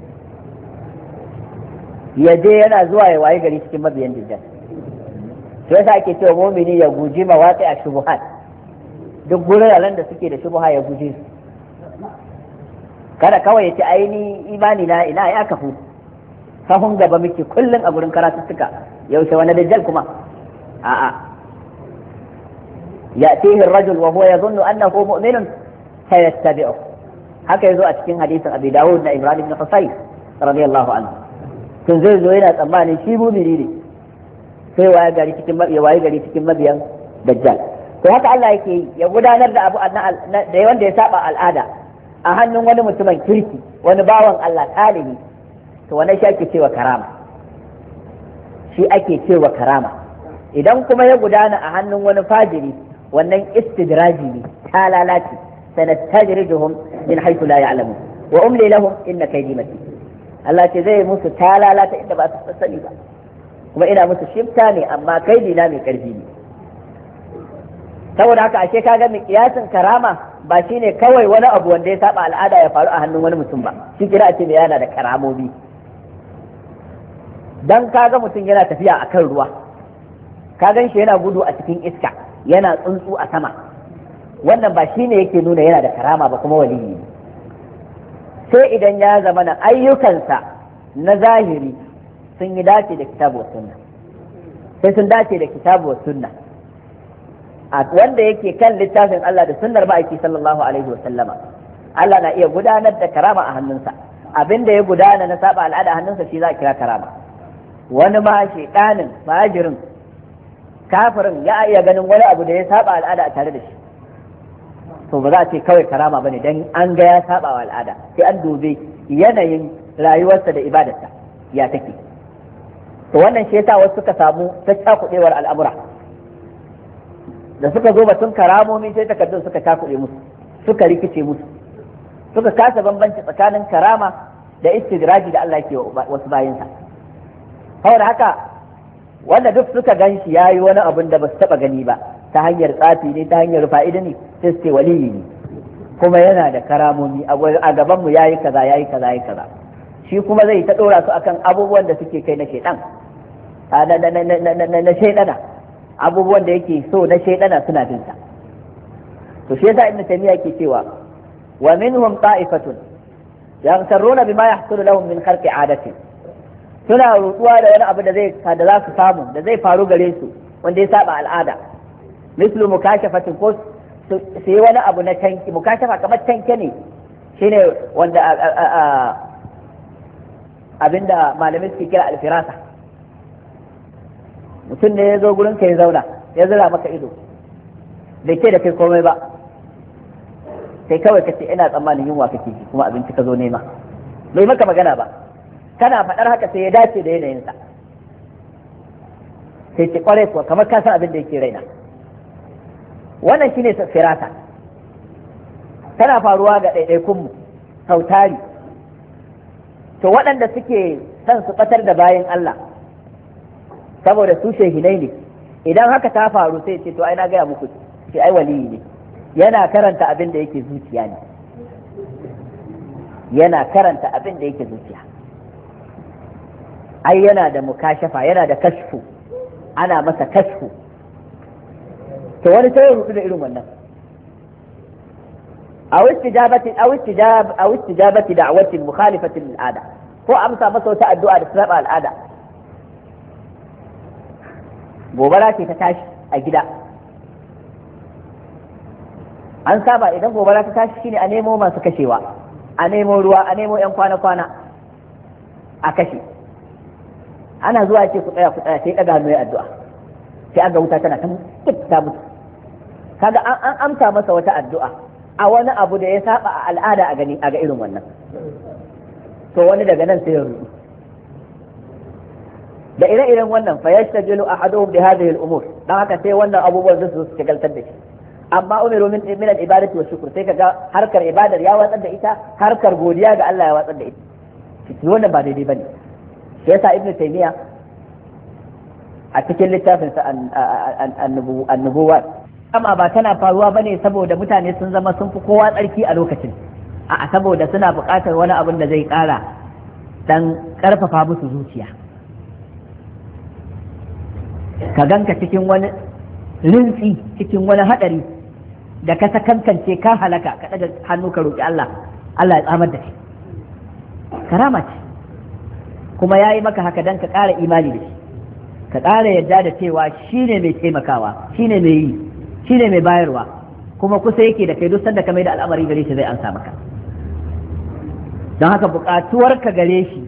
ya je yana zuwa ya waye gari cikin mabiyan dajjal. to yasa ake cewa mumini ya guji mawaqi a shubuhat, duk guraren da suke da shubuha ya guje su. kada kawai ya ce aini imani na ina ya kafu, sahun gaba muke kullum a gurin karatuttuka, yaushe wani dajjal kuma? a'a, ya'tihi ar-rajul wa huwa yadhunnu annahu mu'minun fayattabi'u, haka yazo a cikin hadisin Abi Dawud na Ibrahim ibn Husayn radiyallahu anhu. tun zai zo yana tsammanin shi mu'mini ne, sai waye gari cikin mabiyan dajjal. to haka Allah yake yi, ya gudanar da abu da wanda ya saba al'ada a hannun wani mutumin kirki, wani bawan Allah talibi, to wannan shi ake cewa karama, shi ake cewa karama. Idan kuma ya gudana a hannun wani fajiri, wannan istidraji ne, ta lalace. sanastajrijuhum min haythu la ya'lamun wa umli lahum inna kaydi matin. Allah ce zai musu ta lalata inda ba su sani ba, kuma ina musu shifta ne, amma kaidi na mai karfi ne. Saboda haka ashe kaga miqyasin karama ba shine kawai wani abu wanda ya saba al'ada ya faru a hannun wani mutum ba, shi kira a ce yana da karamomi. Dan kaga mutum yana tafiya akan ruwa, ka gan shi yana gudu a cikin iska, yana tsuntsu a sama, wannan ba shine yake nuna yana da karama ba, kuma waliyi ne. Sai idan ya zama na ayyukansa na zahiri sun yi dace da kitabu wa sunna, sai sun dace da kitabu wa sunna, a wanda yake kan littafin Allah da sunnar ma'aiki sallallahu alaihi wa sallama, Allah na iya gudanar da karama a hannunsa. Abinda ya gudana na saba al'ada a hannunsa shi za a kira karama. Wani ma shedanin fajirin kafirin ya iya ganin wani abu da ya saba al'ada a tare da shi, to ba za a ce kawai karama bane dan an ga ya saba wa al'ada, sai an dube yanayin rayuwarsa da ibadarsa ya take. To wannan shi yasa wasu suka samu cakuɗewar al'amura, da suka zo batun karamomi sai takardun suka cakuɗe musu, suka rikice musu, suka kasa bambanci tsakanin karama da istidraji da Allah ke wasu bayinsa. Saboda haka wanda duk suka gan shi yayi wani abin da ba su taɓa gani ba, ta hanyar tsafi ne, ta hanyar fa'ida ne, sai su ce waliyi ne, kuma yana da karamomi, a gaban mu yayi kaza yayi kaza yayi kaza. Shi kuma zai ta dora su akan abubuwan da suke kai na shaidan, na shaidana, abubuwan da yake so na shaidana suna bin sa. To shi yasa Ibn Taymiyyah yake cewa wa minhum ta'ifatun yaghtaruna bima yahsulu lahum min kharqi 'adatin, suna rutuwa da wani abu da za su samu, da zai faru gare su wanda ya saba al'ada. Mislu mukashafatin, ko su yi wani abu na tanki, mukashafa kamar tanke ne, shine wanda abinda malamai suke kira alfirasa. Mutum ne ya zo gurin ka ya zauna, ya zira maka ido, bai ce da kai komai ba, sai kawai ka ce ina tsammanin yunwa kake ji kuma abinci ka zo nema, bai maka magana ba. Kana faɗar haka sai ya dace da yanayinsa, sai ce kwarai kuwa kamar ka san abin da yake raina. Wannan shine firasa, tana faruwa ga ɗaiɗaikunmu sautari. To waɗanda suke son su ɓatar da bayan Allah saboda su shehinai ne, idan haka ta faru sai ce to ai na gaya muku, ce ai waliyi ne, yana karanta abin da yake zuciya ne, yana karanta abin da yake zuciya. Ai yana da mukashafa, yana da kashfu, ana masa kashfu. To wani sai ya rudu da irin wannan. aw istijabati da'watin mukhalifatin lil ada, ko amsa masa wata addu'a da ta saba al'ada. Gobara ce ta tashi a gida, an saba idan gobara ta tashi shine a nemo masu kashewa, a nemo ruwa, a nemo yan kwana-kwana a kashe. Ana zuwa ce ku tsaya sai daga hannu ya addu'a, sai an ga wuta tana ta mutu. Kaga an amsa masa wata addu'a a wani abu da ya saba a al'ada a ga irin wannan. To wani daga nan sai ya rudu da ire-iren wannan, fa yastajilu ahaduhum bi hadhihi al-umur, dan haka sai wannan abubuwan su shagaltar da shi. Amma umiru min al-ibadati wa shukr, sai kaga harkar ibadar ya watsar da ita, harkar godiya ga Allah ya watsar da ita. Wannan ba daidai bane. Sai yasa Ibn Taymiyyah a cikin littafin sa an-nubuwat, amma ba tana faruwa bane saboda mutane sun zama sun fi kowa tsarki a lokacin, a'a saboda suna buƙatar wani abin da zai ƙara dan ƙarfafa musu zuciya. Ka ganka cikin wani rintsi, cikin wani haɗari da ka sakankance ka halaka, ka ɗaga hannu ka roƙi Allah, Allah ya tsamar da kai. Karama ce, kuma ya yi maka haka dan ka ƙara imani da shi, ka ƙara yadda da cewa shi ne mai taimakawa, shi ne mai yi, shi ne mai bayarwa, kuma kusa yake da kai duk sanda ka mai da al'amari gare shi zai ansa maka. Don haka buƙatuwar ka gare shi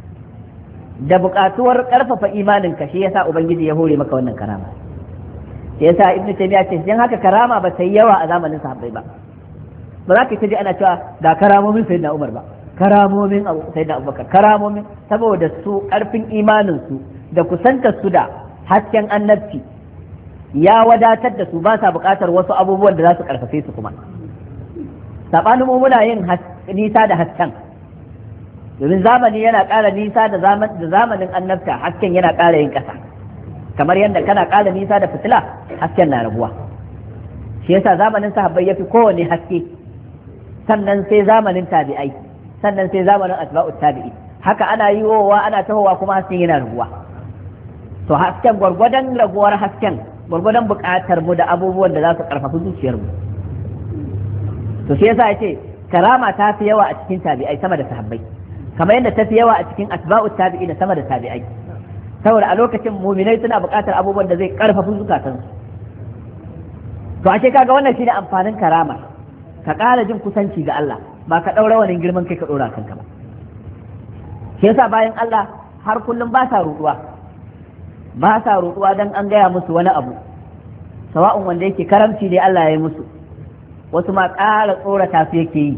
da buƙatuwar ƙarfafa imaninka shi yasa Ubangiji ya hore maka wannan karama. yasa ibnu taymiya ce dan haka karama ba ta yi yawa a zamanin sahabbai ba za ka ji ana cewa da karamomin sayyidina Umar ba, karamomin sayyidina Abubakar, karamomin, saboda su karfin imanin su da kusantar su da hasken annabci ya wadatar da su, ba sa buƙatar wasu abubuwan da za su karfafe su kuma. Sabanin mu muna yin nisa da hasken, domin zamani yana ƙara nisa da zamanin annabta, hasken yana ƙara yin ƙasa, kamar yadda kana ƙara nisa da fitila hasken na raguwa. Shi yasa zamanin sahabbai yafi kowane haske, sannan sai zamanin tabi'ai, sannan sai zamanin atba'ut tabi'i, haka ana yiwowa ana tahowa kuma hasken yana raguwa. To hasken gwargwadon raguwar hasken gwargwadon buƙatar mu da abubuwan da za su ƙarfafi zuciyar mu. To shi yasa yace karama ta fi yawa a cikin tabi'ai sama da sahabbai, kamar yadda ta fi yawa a cikin atba'ut tabi'i da sama da tabi'ai, saboda a lokacin mu'minai suna buƙatar abubuwan da zai ƙarfafi zukatansu. To ashe kaga wannan shine amfanin karama, ka ƙara jin kusanci ga Allah, ba ka ɗaura wani girman kai ka ɗora kanka ba. Shi yasa bayan Allah har kullum ba sa ruɗuwa dan an gaya musu wani abu, sawa'un wanda yake karamci dai Allah ya yi musu, wasu ma ƙara tsorata su yake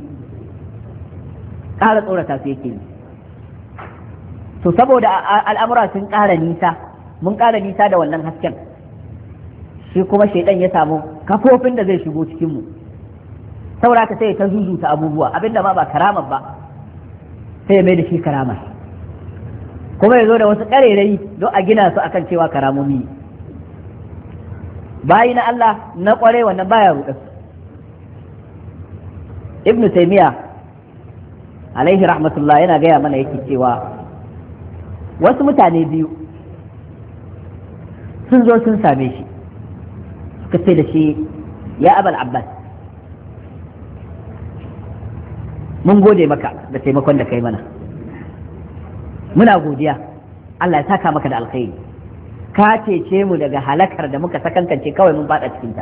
yi. To saboda al'amura sun ƙara nisa, mun ƙara nisa da wannan hasken, shi kuma shaidan ya samu kafofin da zai shigo cikin mu, saboda ka sai ta zuzuta abubuwa, abinda ma ba karama ba sai ya mai da shi karama, kuma ya zo da wasu ƙarerai don a gina su akan cewa karamomi. Bayi na Allah na ƙware wannan baya ruɗa su. Ibn Taymiya alaihi rahmatullah yana gaya mana yake cewa wasu mutane biyu sun zo sun same shi, suka ce da shi, ya Abal Abbas, mun gode maka da taimakon da kai mana, muna godiya, Allah ya saka maka da alkhairi, ka cece mu daga halakar da muka sakankance kawai mun bada cikinta.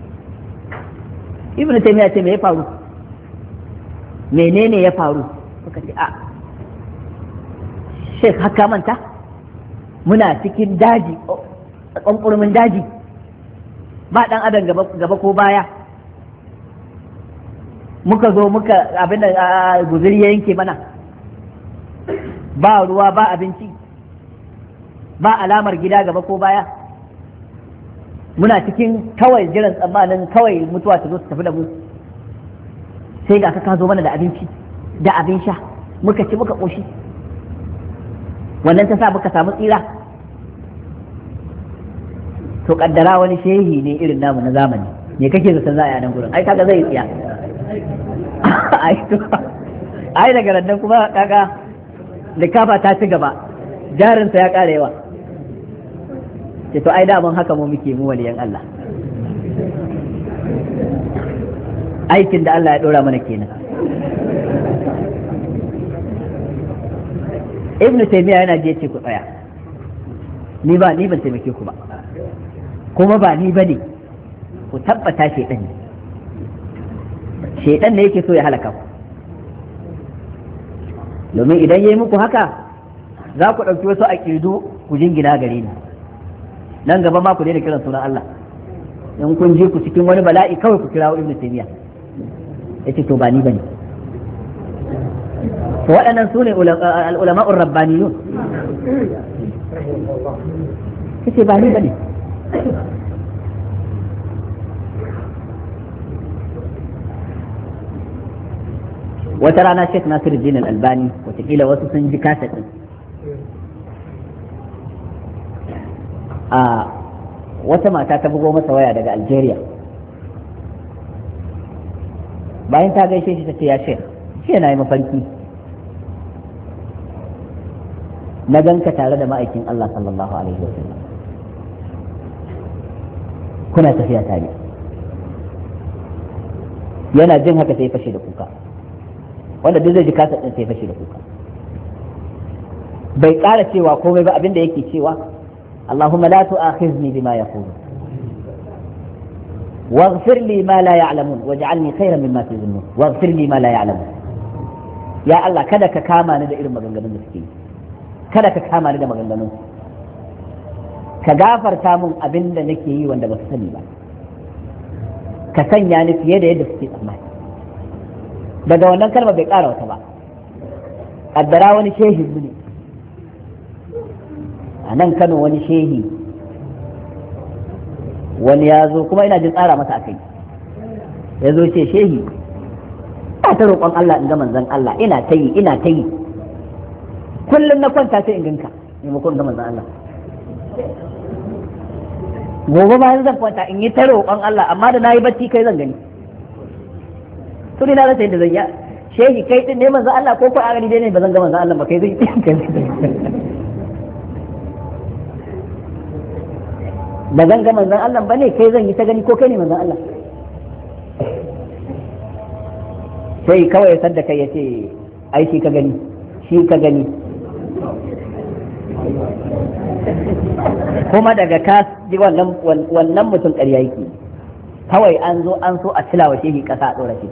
Ibn Taymiya ce me ya faru, menene ya faru? Suka ce a Sheikh haka manta muna cikin daji, ƙwanƙurmin daji, ba ɗan adam gaba ko baya, muka zo muka abin da guzuri ya yanke mana, ba ruwa ba abinci, ba alamar gida gaba ko baya, muna cikin kawai jiran tsammanin kawai mutuwa ta zo su tafi da mu, sai ga ka zo mana da abinci da abin sha, muka ci muka ƙoshi, wannan ta sa muka samu tsira. To kaddara wani shehi ne irin namu na zamani, me kake zaton za a yi nan gurin? Ai kaga zai tsiya. Ai daga rannan kuma kaga likafa ta ci gaba, jarinsa ya ƙara yawa. Ce to ai daman haka mu muke mu waliyan Allah, aikin da Allah ya ɗora mana kenan. Ibn Taymiya yana je ce ku tsaya, ni ban taimake ku ba, kuma ba ni bane, ku tabbata shaitan ne yake so ya halaka ku, domin idan yayi muku haka za ku ɗauki wasu aƙidu ku jingina gare ni, nan gaba ma ku daina kiran sunan Allah, in kun ji ku cikin wani bala'i kawai ku kirawo Ibn Taymiya. Yace to ba ni bane. To waɗannan su ne al'ulama'ur rabbaniyun. Yace ba ni bane. Wata rana Sheikh Nasiruddin Al-Albani, watakila wasu sun ji kasa ɗin, a wata mata ta bugo masa waya daga Algeria, bayan ta gaishe shi ta ce, ya Sheikh, shi na yi mafarki na ganka tare da ma'aikin Allah sallallahu alaihi wa sallam, kuna tafiya tare. Yana jin haka sai fashe da kuka, wanda duk zai ji kasa ɗin sai fashe da kuka, bai ƙara cewa komai ba, abinda yake cewa اللهم لا تؤاخذني بما يقولون واغفر لي ما لا يعلمون واجعلني خيرا مما تظنون واغفر لي ما لا يعلمون. يا الله kada ka kama ni da irin maganganun da suke, kada ka kama ni da maganganun, ka gafarta mun abin da nake yi wanda ba su sani ba, ka sanya ni fiye da yadda suke tsammani. Daga wannan kalmar bai ƙara wata ba. Kaddara wani shehi ne a nan Kano, wani shehi, wani ya zo kuma ina jin tsara masa akai, ya zo ce shehi ina ta roƙon Allah in ga manzon Allah, ina ta yi kullum na kwanta sai in ganka maimakon ga manzon Allah. Gobe bayan zan kwanta in yi ta roƙon Allah, amma da na yi bacci kai zan gani. to ni na rasa yadda zan yi. Shehi kai din ne manzon Allah ko ko a gani dai ne ba zan ga manzon Allah ba, kai zai ba zan ga manzon Allah ba ne, kai zan yi ta gani ko kai ne manzon Allah. Sai kawai ya sadda kai ya ce ai shi ka gani, shi ka gani. Kuma daga ka ji wannan mutum ƙarya yake, kawai an zo an so a tilawa shehi ƙasa a ɗora shi.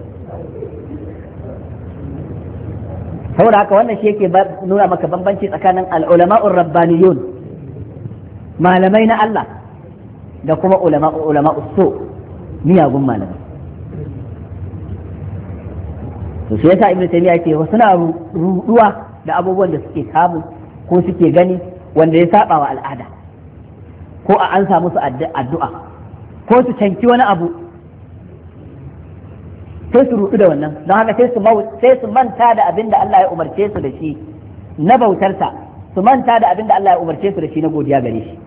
Saboda haka wannan shi yake nuna maka bambanci tsakanin al'ulama'ur rabbaniyun, malamai na Allah, da kuma ulama'us so, miyagun malamai. To shi yasa Ibn Taymiyyah yake suna ruɗuwa da abubuwan da suke samu ko suke gani wanda ya saba wa al'ada, ko a an samu su addu'a, ko su canki wani abu, sai su ruɗu da wannan. Don haka sai su manta da abin da Allah ya umarce su da shi na bautarsa, su manta da abin da Allah ya umarce su da shi na godiya gare shi.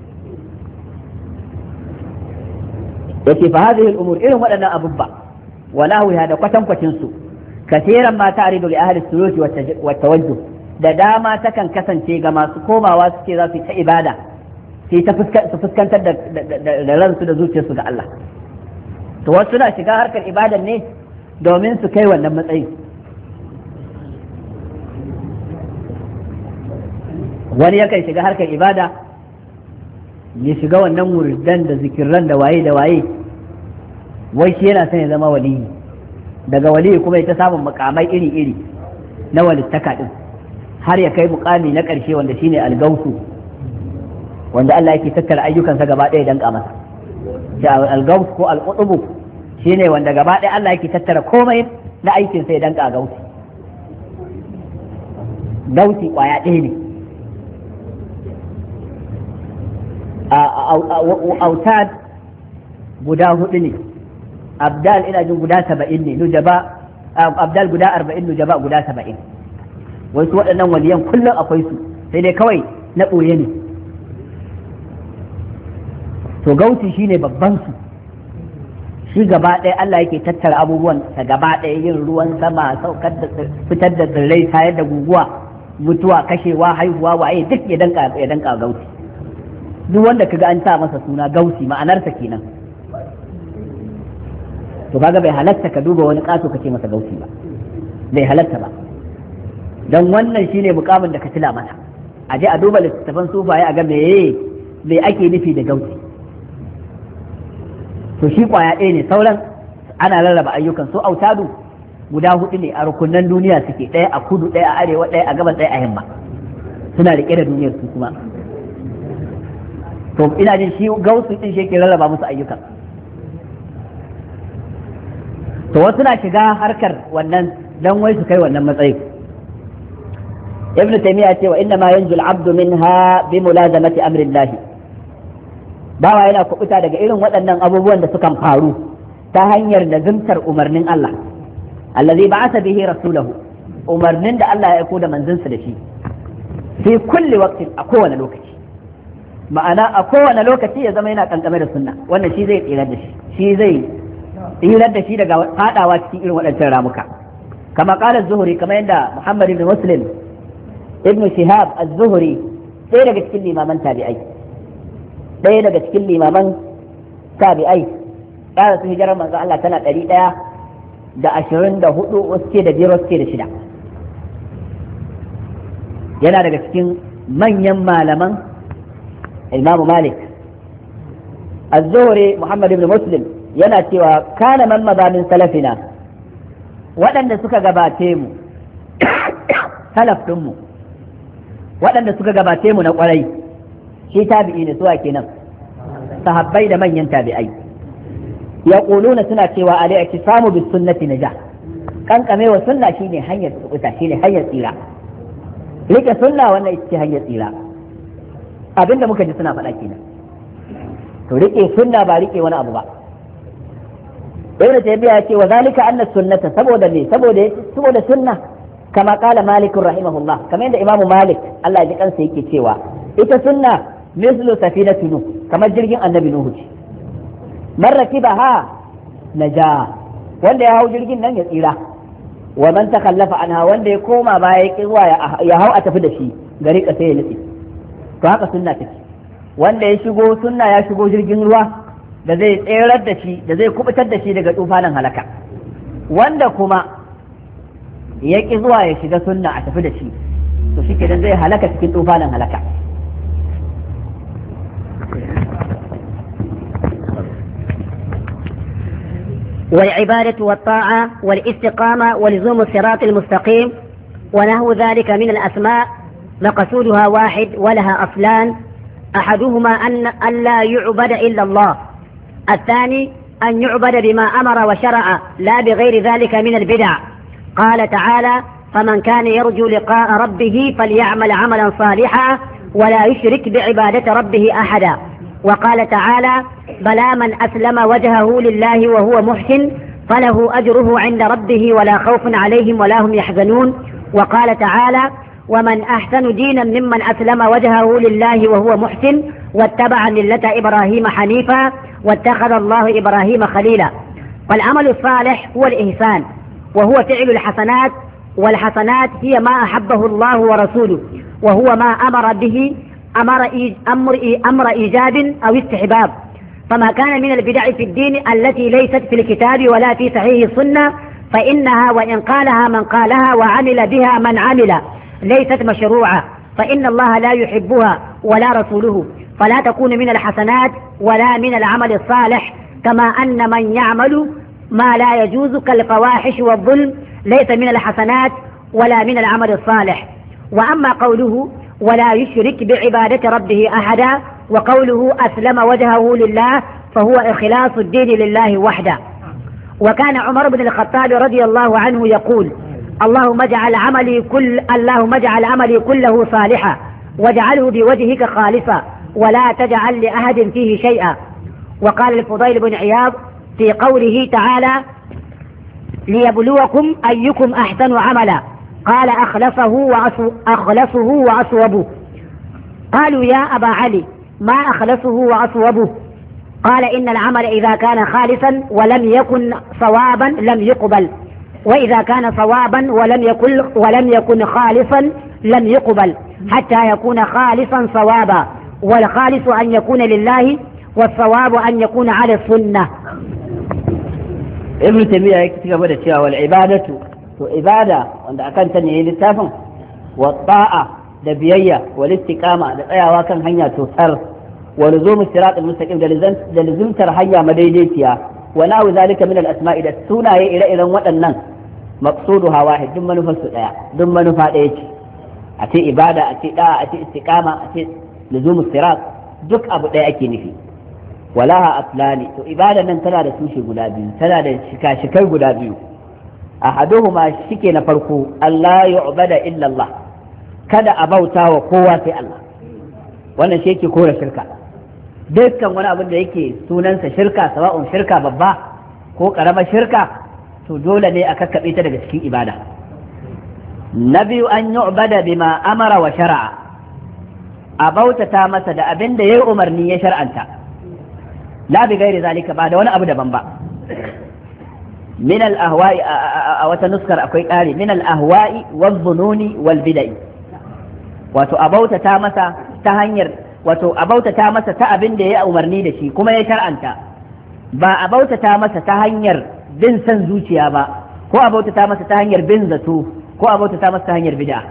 Yake fa hadhihi al-umur, irin waɗannan abubba wa nahwiha da kwatankwacin su, kasiran ma ta'ridu li ahli as-suluki wa tawajjuh, da dama takan kasance ga masu komawa suke za su yi ta ibada, su fuskantar da ransu da zuciyarsu ga Allah. To wasu suna shiga harkar ibadan ne domin su kai wannan matsayin. Wani yakan shiga harkar ibada ya shiga wannan wuridan da zikirran da waye da waye, wai shi yana son ya zama waliyi, daga waliyi kuma ya ta samun mukamai iri-iri na walittaka din, har ya kai mukami na ƙarshe wanda shine algausu, wanda Allah yake tattara ayyukansa gaba ɗaya danka masa. Da algaus ko alqutubu shine wanda gaba ɗaya Allah yake tattara komai na aikin sa ya danka a gausi. Gausi kwaya ɗaya ne. Autad guda hudu ne, abdal ina jin guda 70 ne, nujaba abdal guda 40, nujaba guda 70. Wasu waɗannan waliyan kullum akwai su, sai dai kawai na ɓoye ne. To gausi shine babban su, shi gaba ɗaya Allah yake tattara abubuwan ta gaba ɗaya, yin ruwan sama, saukar da fitar da tsirrai, tayar da guguwa, mutuwa, kashewa, haihuwa, waye duk ya danka gausi. Duk wanda kaga an sa masa suna gausi ma'anarsa kenan. To kaga bai halatta ka duba wani kaso kace masa gausi ba, bai halatta ba, dan wannan shine mukamin da ka tila masa. A je a duba littattafan sufaye a ga me ake nufi da gausi. To shi kwaya ɗaya ne, sauran ana rarraba ayyukan. So autadu guda hudu ne a rukunan duniya suke, ɗaya a kudu, ɗaya a arewa, ɗaya a gabas, ɗaya a yamma, suna riƙe da duniyar su kuma. To ina jin shi gausu din shi yake rarraba musu ayyukan. To wasu na shiga harkar wannan dan wai su kai wannan matsayin. Ibn Taymiyyah ce wa inna ma yanzu al-abdu minha bi mulazamati amri Allah. Bawa yana kubuta daga irin waɗannan abubuwan da sukan faru ta hanyar lazimtar umarnin Allah, allazi ba'atha bihi rasulahu, umarnin da Allah ya aiko da manzansa da shi, fi kulli waqtin, a kowane lokaci. Ma'ana a kowane lokaci ya zama yana kankame da sunna, wannan shi zai tsirar da shi zai tsirar da shi daga fadawa cikin irin waɗancan ramuka. Kama qala az-Zuhri, kama yadda Muhammad ibn Muslim ibn Shihab az-Zuhri, ɗaya daga cikin limaman tabi'ai, ɗaya daga cikin limaman tabi'ai, ya rasu hijirar manzo Allah tana 124, wasu ce da 5, wasu ce da 6. Yana daga cikin manyan malaman Imam Malik. Az-Zuhri Muhammad ibn Muslim yana cewa kana man maza min salafina, waɗanda suka gabace mu salaf ɗinmu, waɗanda suka gabace mu na ƙwarai, shi tabi'i ne suwa kenan sahabbai da manyan tabi'ai yaquluna suna cewa al-i'tisamu bis sunnati najah kankame wa sunna shine hanyar tsubuta shine hanyar tsira rike sunna wannan ita ce hanyar tsira abinda muka ji suna faɗa kenan to rike sunna ba rike wani abu ba ibn taymiya ya ce wa zalika anna sunnata saboda me saboda sunna kama qala malik rahimahullah kamar yadda imamu malik Allah ya ji kansa yake cewa ita sunna mislu safinatu nuh kamar jirgin annabi nuhu ce man rakibaha naja wanda ya hau jirgin nan ya tsira wa man takallafa anha wanda ya koma baya ya zuwa ya hau a tafi da shi gari ka sai ya nutse to haka sunna take wanda ya shigo sunna ya shigo jirgin ruwa da zai tserar da shi da zai kubutar da shi daga tufanin halaka wanda kuma ya ki zuwa ya shiga sunna a tafi da shi to shi kenan zai halaka cikin tufanin halaka والعبادة والطاعة والاستقامة ولزوم الصراط المستقيم ونحو ذلك من الأسماء مقصودها واحد ولها أصلان أحدهما أن لا يعبد إلا الله الثاني أن يعبد بما أمر وشرع لا بغير ذلك من البدع قال تعالى فمن كان يرجو لقاء ربه فليعمل عملا صالحا ولا يشرك بعبادة ربه أحدا وقال تعالى بلى من أسلم وجهه لله وهو محسن فله أجره عند ربه ولا خوف عليهم ولا هم يحزنون وقال تعالى ومن أحسن دينا ممن أسلم وجهه لله وهو محسن واتبع ملة إبراهيم حنيفا واتخذ الله إبراهيم خليلا والعمل الصالح هو الإحسان وهو فعل الحسنات والحسنات هي ما أحبه الله ورسوله وهو ما أمر به أمر إيجاب أو استحباب فما كان من البدع في الدين التي ليست في الكتاب ولا في صحيح السنة فإنها وإن قالها من قالها وعمل بها من عمل ليست مشروعة فإن الله لا يحبها ولا رسوله فلا تكون من الحسنات ولا من العمل الصالح كما أن من يعمل ما لا يجوز كالفواحش والظلم ليس من الحسنات ولا من العمل الصالح وأما قوله ولا يشرك بعبادة ربه أحدا وقوله أسلم وجهه لله فهو إخلاص الدين لله وحده وكان عمر بن الخطاب رضي الله عنه يقول اللهم اجعل عملي كله صالحا واجعله بوجهك خالصا ولا تجعل لأحد فيه شيئا وقال الفضيل بن عياض في قوله تعالى ليبلوكم أيكم أحسن عملا قال أخلصه وأصوبه قالوا يا أبا علي ما أخلصه وأصوبه قال إن العمل إذا كان خالصا ولم يكن صوابا لم يقبل وإذا كان صوابا ولم يكن خالصا لم يقبل حتى يكون خالصا صوابا والخالص أن يكون لله والصواب أن يكون على السنة. ابن تيمية يكتب هذا الشيء والعبادة وعبادة عند أكن تنهي للتافن والطاعة دبيية والاستقامة لقيا كان هنيا توتر ولزوم الصراط المستقيم لزوم ترحيا مديديتيا ونحو ذلك من الأسماء إذا السنة إلى وطنن مقصودها واحد دم نفس دم نفاديت أتي عبادة أتي داء أتي استقامة أتي لزوم الصراط duk abu ɗaya ake nufi walaha aslani to ibada nan tana da tushe guda biyu tana da shika-shikai guda biyu ahaduhuma shike na farko Allah yu'bada illa Allah kada a bauta wa kowa sai Allah wannan shi yake kore shirka dukkan wani abin da yake sunansa shirka sawa'un shirka babba ko karamar shirka to dole ne a kakkaɓe ta daga cikin ibada na biyu an yu'bada bima amara wa shara'a a bautata masa da abin da ya yi umarni ya shar'anta la bi gairi zalika ba da wani abu daban ba min al-ahwa'i a wata nuskar akwai ƙari min al-ahwa'i wal-dhununi wal-bid'i wato a bautata masa ta hanyar wato a bautata masa ta abin da ya umarni da shi kuma ya shar'anta ba a bautata masa ta hanyar bin san zuciya ba ko a bautata masa ta hanyar bin zato ko a bautata masa ta hanyar bid'a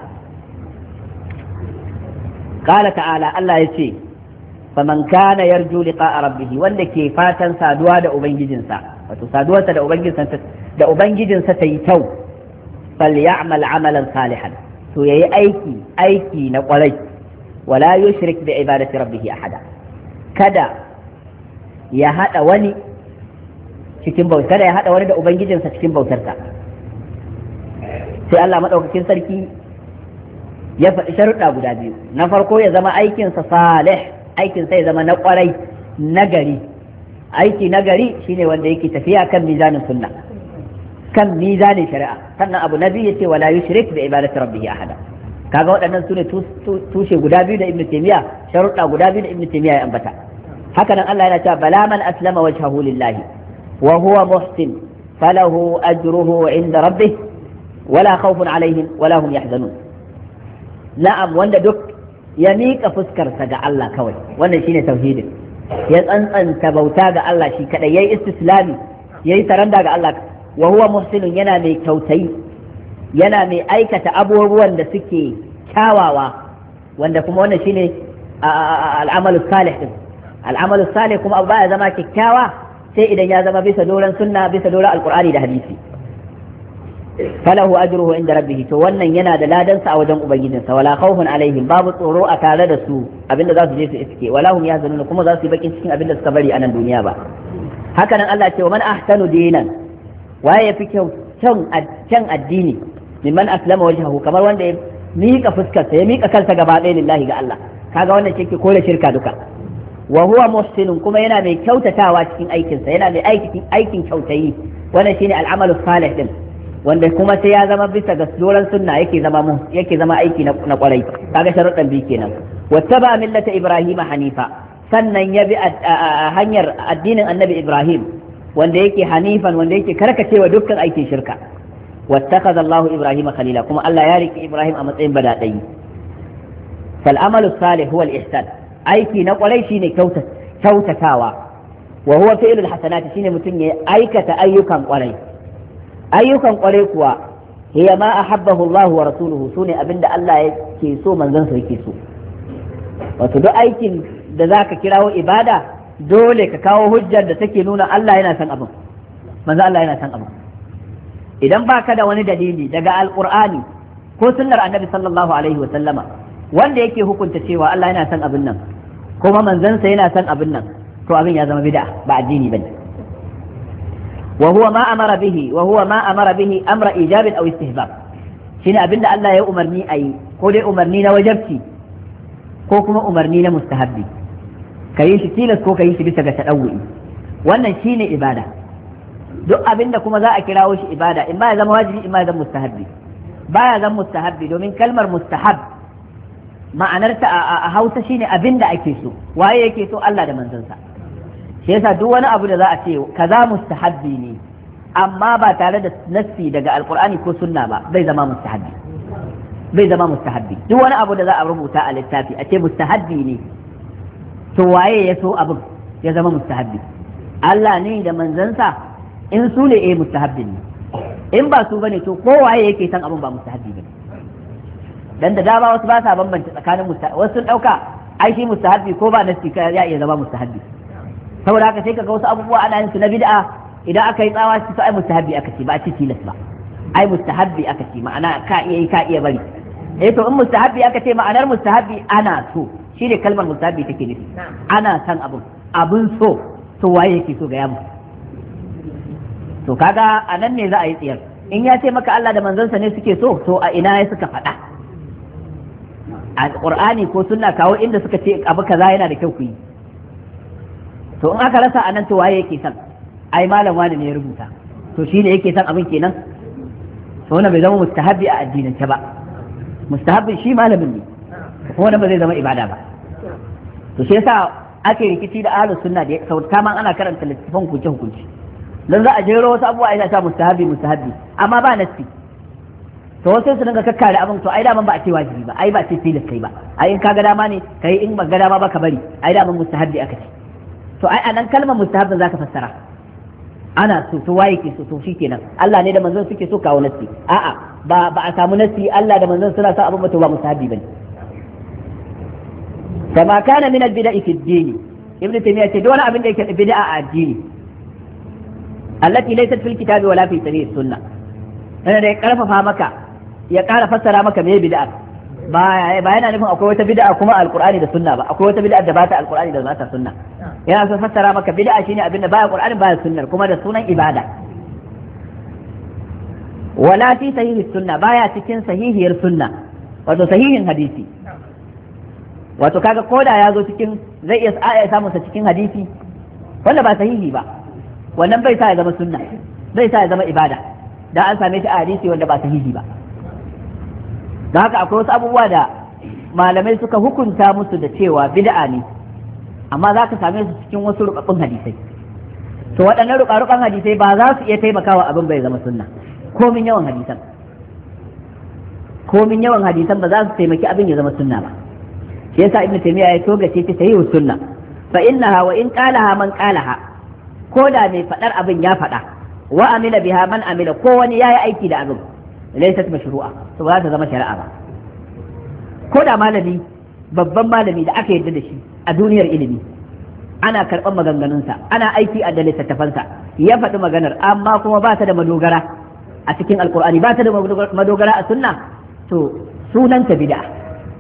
قال تعالى الله يتي فمن كان يرجو لقاء ربه wanda ke fatan saduwa da ubangijinsa wato saduwarsa da ubangijinsa ta yi kyau falyamal amalan salihan to yayi aiki na kwarai wala yushrik bi ibadati rabbih ahada, kada ya hada wani cikin bautar, kada ya hada wani da ubangijinsa cikin bautarsa. Sai Allah madaukakin sarki ya faɗi sharuɗa guda biyu. Na farko ya zama aikinsa salih, aikinsa ya zama na ƙwarai, nagari. Aiki nagari shine wanda yake tafiya kan mizanin sunna, kan mizanin shari'a. Sannan abu na biyu yace wala yushrik bi ibadati rabbih ahada. Kaga waɗannan sune tushe guda biyu da Ibn Taymiyyah, sharuɗa guda biyu da Ibn Taymiyyah ya ambata. Haka nan Allah yana cewa bala man aslama wajhahu lillahi wa huwa muhsin falahu ajruhu 'inda rabbih wala khawfun 'alayhim wala hum yahzanun. Na'am, wanda duk ya miƙa fuskarsa ga Allah kawai, wannan shine tauhidin, ya tsantsanta bauta ga Allah shi kadai, yayi istislami, yayi saranda ga Allah, wa huwa muhsinun, yana mai kyautayi, yana mai aikata abubuwan da suke kyawawa, wanda kuma wannan shine al'amalu salih din. Al'amalu salih kuma ba ya zama kyakkyawa sai idan ya zama bisa doran sunna, bisa doran alqur'ani da hadisi. falahu ajruhu inda rabbih, to wannan yana da ladansa a wajen ubangijinsa. Wala khawfun alaihim, babu tsoro a tare da su abinda za su je su iske. Wala hum yahzanun, kuma za su yi bakin cikin abinda suka bari a nan duniya ba. Haka nan Allah ce wa man ahsanu dinan, waye yafi kyan addini mimman aslama wajhahu, kamar wanda ya mika fuskarsa, ya mika kansa gaba ɗaya lillahi ga Allah. Kaga wannan shi ke kore shirka duka. Wa huwa muhsinun, kuma yana mai kyautatawa cikin aikinsa, yana mai aikin kyautayi. Wannan shine al'amalu salih din, wanda kuma sai ya zama bisa ga doran sunna yake zama aiki na kwarai. Kaga sharuɗan biyu kenan. Wattaba millata Ibrahim hanifa, sannan ya bi hanyar addinin annabi Ibrahim, wanda yake hanifan, wanda yake karkacewa dukkan aikin shirka. wattakaza Allahu Ibrahim khalila, kuma Allah ya riki Ibrahim a matsayin badadai. fal amalu salih huwa al ihsan, aiki na kwarai shine kyautatawa. wa huwa fi'lul hasanati, shine mutum ya aikata ayyukan kwarai. ayyukan kwarai kuwa hiya ma ahabbahu Allah wa rasuluhu, sune abinda Allah yake so, manzon sa yake so. Wato duk aikin da zaka kirawo ibada, dole ka kawo hujjar da take nuna Allah yana son abin, manzo Allah yana son abin. Idan baka da wani dalili daga alqur'ani ko sunnar annabi sallallahu alaihi wa sallama wanda yake hukunta cewa Allah yana son abin nan, kuma manzon sa yana son abin nan, to abin ya zama bid'a, ba addini bane. وهو ما أمر به أمر إيجاب أو استهباب، شنو أبدا الله يا أمرني أي قول أمرني وجبتي كوكما أمرني مستحبي كيش تيلس كو كيش بسجة تأوي، wannan shine ibada. Duk abinda kuma za a kirawo shi ibada, in ma ya zama wajibi, in ma ya zama mustahabbi. Baya zama mustahabbi domin kalmar mustahab ma'anarta a Hausa shine abinda ake so. Waye yake so? Allah da manzansa. Shi yasa duk wani abu da za a ce kaza mustahabbi ne, amma ba tare da nassi daga alqur'ani ko sunna ba, bai zama mustahabbi. Duk wani abu da za a rubuta a littafi a ce mustahabbi ne, to waye ya so abin ya zama mustahabbi? Allah ne da manzansa. In su ne mustahabbi ne, in ba su bane to ko waye yake san abin ba mustahabbi bane. Dan da dama wasu ba sa bambanta tsakanin mustahabbi, wasu sun dauka ai shi mustahabbi ko ba nassi ya iya zama mustahabbi. Saboda haka sai kaga wasu abubuwa ana yin su na bid'a, idan aka yi tsawa su ai mustahabbi aka ce, ba a ce tilas ba. Ai mustahabbi aka ce, ma'ana ka iya yi ka iya bari. To in mustahabbi aka ce, ma'anar mustahabbi ana so, shi ne kalmar mustahabbi take nufi. Ana san abun so, to waye yake so ga yamu? To kaga a nan ne za a yi tsiyar. In ya ce maka Allah da manzansa ne suke so, to a ina ya suka faɗa? A Qur'ani ko sunna kawo inda suka ce abu kaza yana da kyau ku yi. To in aka rasa anan, to waye yake son? Ai malam wani ne ya rubuta, to shine yake son abin kenan. To wannan bai zama mustahabbi a addinance ba. Mustahabbin shi malamin ne, kuma wannan ba zai zama ibada ba. To shi yasa ake rikici da ahlus sunna da kaman ana karanta littafin hukunci. Dan za a jero wasu abubuwa ina ta mustahabbi, amma ba nasi. To wasu su dinga kakkare abin, to ai daman ba a ce wajibi ba, ai ba a ce tilas kai ba. Ai in ka ga dama ne kai, in ba ga dama ba ka bari. Ai daman mustahabbi aka ce. To ai anan kalmar mustahabbin zaka fassara, ana so, to waye ke so, to shikenan Allah ne da manzon suke so, kawo nasi. A'a, ba a samu nasi Allah da manzon suna sa abin ba, to ba mustahabbi bane. Kama kana min al-bida'i fi ad-din, Ibn Taymiyyah ce duk wani abin da yake bid'a a addini, allati laysat fil kitabi wala fi sahih sunnah, yana da karfafa maka, ya kara fassara maka me bid'a. ba yana nufin akwai wata bid'a kuma alqur'ani da sunna ba, akwai wata bid'a da ba ta alqur'ani da ba ta sunna. Yana so fassara maka bid'a shine abinda baya qur'ani baya sunnar kuma da sunan ibada. Wala fi sahihi sunna, baya cikin sahihiyar sunna, wato sahihin hadisi. Wato kaga koda ya zo cikin zai iya samun sa cikin hadisi wanda ba sahihi ba, wannan bai sa ya zama sunna, bai sa ya zama ibada, da an same shi a hadisi wanda ba sahihi ba. Da haka akwai wasu abubuwa da malamai suka hukunta musu da cewa bid'a ne, amma za ka same su cikin wasu rubabbun hadisai. To waɗannan ruɓa-ruɓan hadisai ba za su iya taimakawa abin bai zama sunna, komin yawan hadisan ba za su taimaki abin ya zama sunna ba. Shi yasa Ibn Taymiyyah ya togace ta sahihu sunna, fa innaha wa in qalaha man qalaha, ko da mai fadar abin ya fada, wa amila biha man amila, ko wani yayi aiki da abin, laysat mashru'a, to ba za ta zama shari'a ba. Ko da malami, babban malami da aka yarda da shi a duniyar ilimi, ana karɓar maganganunsa, ana aiki a da littattafansa, ya faɗi maganar amma kuma ba ta da madogara a cikin alkur'ani, ba ta da madogara a sunna, to sunanta bid'a.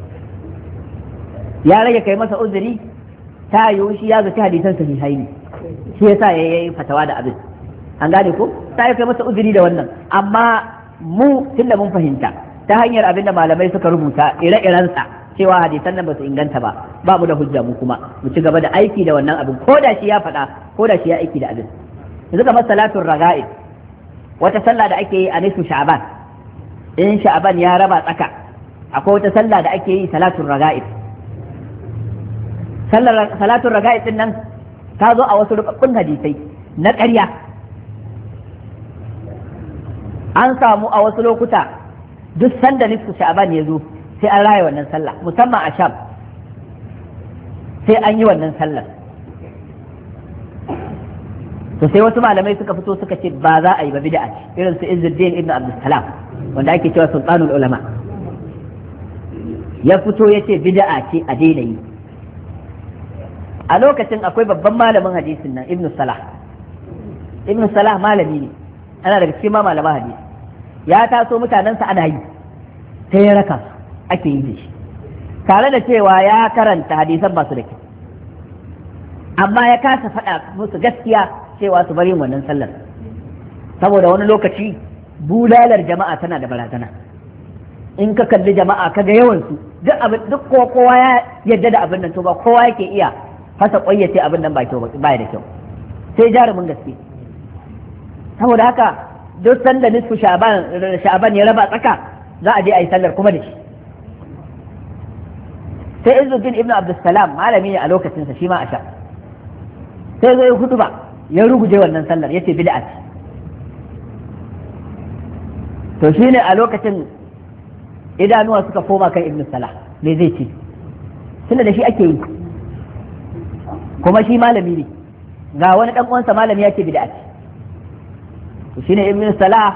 Ya rage kai masa uzuri, ta yiwu shi ya zaci hadisan sahihai ne, shi yasa ya yi fatawa da abin, an gane ko? Ta yi kai masa uzuri da wannan, amma mu tunda mun fahimta ta hanyar abin da malamai suka rubuta ire-irensa cewa hadisan nan ba su inganta ba, ba mu da hujja mu kuma mu ci gaba da aiki da wannan abin, ko da shi ya faɗa, ko da shi ya aiki da abin. Yanzu kamar salatun raga'ib, wata sallah da ake yi a nisfu sha'ban, in sha'ban ya raba tsaka, akwai wata sallah da ake yi salatun raga'ib. Salatun raga'ib din nan ta zo a wasu rubabbun hadisai na ƙarya. An samu a wasu lokuta duk sanda nisfu sha'ban ya zo sai an raya wannan sallah, musamman a Sham sai an yi wannan sallar. To sai wasu malamai suka fito suka ce ba za a yi ba, bid'a ce, irin su Izzuddin ibn Abdussalam wanda ake cewa sultanul ulama, ya fito ya ce bid'a ce a daina yi. A lokacin akwai babban malamin hadisin nan Ibn Salah malami ne, ana daga cikin ma malaman hadisi, ya taso mutanensa ana yi sai ya raka su ake yi da shi, tare da cewa ya karanta hadisan ba su da kyau, amma ya kasa faɗa musu gaskiya cewa su bari wannan sallar, saboda wani lokaci bulalar jama'a tana da barazana. In ka kalli jama'a kaga yawansu duk kowa ya yadda da abin nan, to ba kowa yake iya fasa ƙwayyace abin nan ba da kyau, sai jarumin gaske. Saboda haka duk sanda nisfu sha'ban ya raba tsaka za a je a yi sallar kuma da shi. Sai Izzuddin ibn Abdussalam malami ne a lokacinsa shi ma a sha, sai zai hutuba ya ruguje wannan sallar, yace bid'a ce. To shine a lokacin idanuwa suka koma kan Ibn Salah, me zai ce tunda da shi ake yi, kuma shi malami ne, ga wani dan uwansa malami yake bid'a ce. To shine Ibn Salah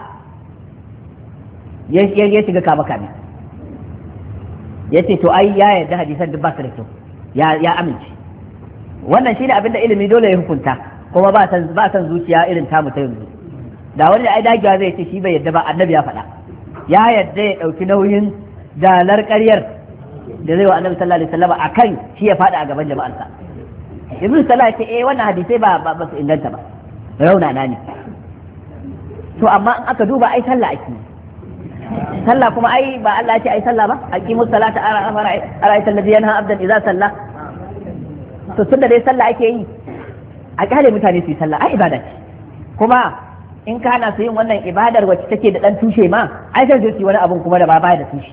ya shiga kama kame, yace to ai ya yarda hadisan duk ba su da kyau, ya amince. Wannan shine abinda ilimi dole ya hukunta, kuma ba san zuciya irin tamu ta yanzu. Da wani ai dagewa zai ce shi bai yarda ba, annabi ya faɗa, ya yarda ya ɗauki nauyin dalar ƙaryar da zai wa annabi sallallahu alaihi wasallam akan shi ya faɗa a gaban jama'arsa. Ibn Salah ya ce wannan hadisai ba su inganta ba, raunana ne. To amma in aka duba ai sallah ake, sallah kuma ai ba Allah ya ce ai sallah ba, aqimus salata ara'aita alladhi yanha abdan idza salla. To tunda dai sallah ake yi, a kyale mutane su yi sallah, ai ibada ce. Kuma in kana su yin wannan ibadar wacce take da dan tushe ma, ai sai su yi wani abun kuma da ba baya da tushe.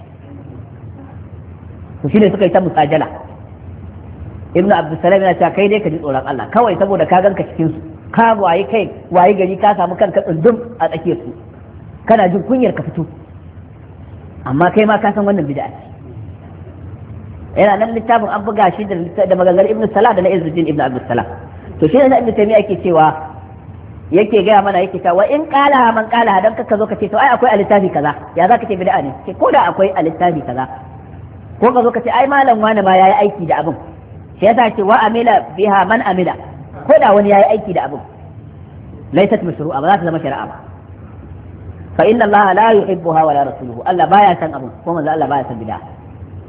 To shine suka yi ta musajala. Ibn Abdussalam yana cewa kai dai ka ji tsoron Allah, kawai saboda ka ganka cikin su, ka waye gari ka samu kanka tsundum a tsakiyar su, kana jin kunyar ka fito, amma kai ma ka san wannan bid'a ce. Yana nan littafin an buga shi da maganganun Ibn Salah da na Izzuddin ibn Abdussalam. To shi ne Ibn Taymiyyah yake cewa, yake gaya mana, yake cewa in qala man qala, dan kaka zo ka ce to ai akwai a littafi kaza, ya za ka ce bid'a ne? Ko da akwai a littafi kaza, ko ka zo ka ce ai malam wani ma yayi aiki da abin, shi yasa ce wa amila biha man amila, ko da wani yayi aiki da abin, laysat mashru'a, ba za ta zama shari'a ba. Fa inna Allah la yuhibbuha wa la rasuluhu, Allah baya san abin, ko manzo Allah baya san bid'a.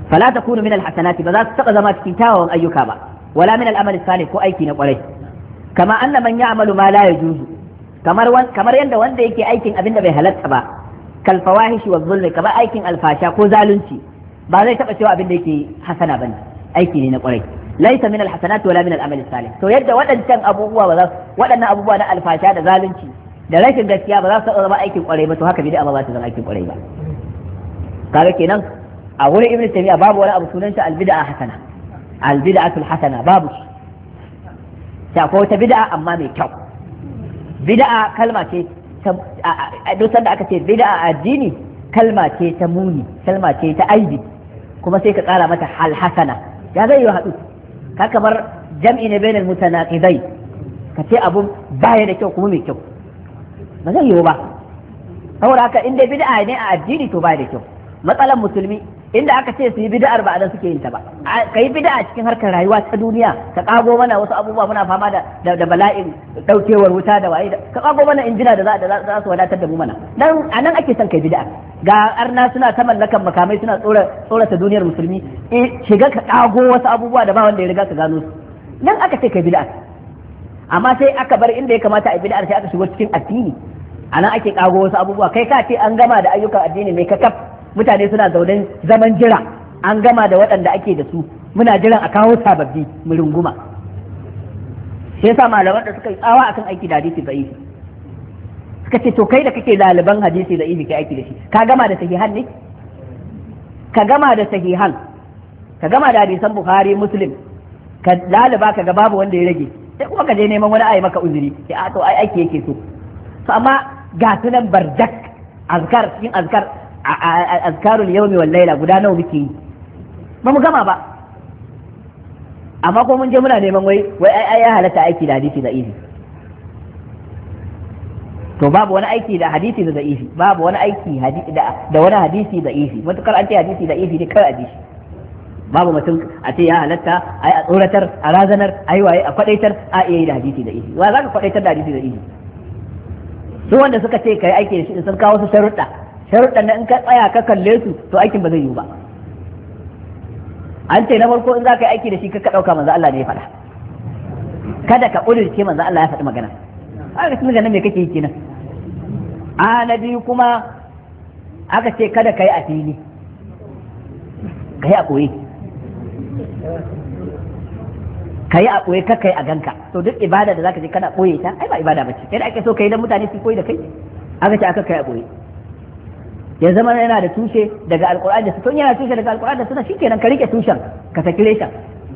fala takunu min alhasanati ba za su taba zama cikin kyawawan ayyuka ba wala min al'amali salih ko aiki na kwarai kama anna man ya'malu ma la yajuzu kamar yanda wanda yake aikin abin da bai halatta ba kal fawahishi wa zulmi kamar aikin alfasha ko zalunci ba zai taba cewa abin da yake hasana bane aiki ne na kwarai laisa min alhasanat wala min al'amali salih to yadda waɗancan abubuwa waɗannan abubuwa na alfasha da zalunci da rashin gaskiya ba za su zama aikin kwarai ba to haka bid'a ba za ta zama aikin kwarai ba kaga kenan a wurin ibnu taymiya babu wani abu sunan shi albid'a hasana albid'atul hasana babu ta ko ta bid'a amma mai kyau bid'a kalma ce duk sanda aka ce bid'a addini kalma ce ta muni kalma ce ta aibi kuma sai ka kara mata hal hasana ya zai yi haɗu ka kamar jam'i ne bainal mutanaqidai ka ce abu baya da kyau kuma mai kyau ba zai yiwu ba saboda haka in dai bid'a ne a addini to baya da kyau matsalan musulmi inda aka ce su yi bid'ar ba dan suke yin ta ba ka yi bid'a cikin harkar rayuwa ta duniya ka kago mana wasu abubuwa muna fama da bala'in daukewar wuta da waye ka kago mana injina da za su wadatar da mu mana dan anan ake son kai bid'a ga arna suna ta mallakan makamai suna tsorata duniyar musulmi shiga ka kago wasu abubuwa da ba wanda ya riga ka gano su dan aka ce kai bid'a amma sai aka bar inda ya kamata a bid'ar sai aka shigo cikin addini anan ake kago wasu abubuwa kai ka ce an gama da ayyukan addini mai kakaf mutane suna zaune zaman jira an gama da waɗanda ake da su muna jiran a kawo sababbi mu runguma sai yasa malaman da suka yi tsawa akan aiki da hadisi da'ifi suka ce to kai da kake laliban hadisi da'ifi kai aiki da shi ka gama da sahihan ne ka gama da sahihan ka gama da hadisan bukhari muslim ka laliba ka ga babu wanda ya rage sai kuma ka je neman wani ayi maka uzuri sai a to ai aiki yake so to amma ga sunan barjak azkar cikin azkar azkarul yawmi wal layla guda nawa muke yi ba mu gama ba amma ko mun je muna neman wai ai ya halatta aiki da hadisi da ifi to babu wani aiki da hadisi da ifi babu wani aiki da wani hadisi da ifi matukar an ce hadisi da ifi ne kai hadisi babu mutum a ce ya halatta ai a tsoratar a razanar ai waye a kwadaitar a iya yi da hadisi da ifi wa za ka kwadaitar da hadisi da ifi su wanda suka ce kai aiki da shi sun kawo su sharuɗan in ka tsaya ka kalle su to aikin ba zai yiwu ba an ce na farko in za ka yi aiki da shi ka ɗauka manzo Allah ne ya faɗa kada ka ƙudurce manzo Allah ya faɗi magana aka tuni ganin me kake yi kenan a na biyu kuma aka ce kada ka yi a fili ka yi a ɓoye ka yi a ɓoye ka kai a ganka to duk ibada da zaka je kana ɓoye ta ai ba ibada bace kai da ake so kai dan mutane su koyi da kai aka ce aka kai a ɓoye ya zama yana da tushe daga alkur'ani da sunna yana tushe daga alkur'ani da sunna shikenan ka rike tushen ka saki reshen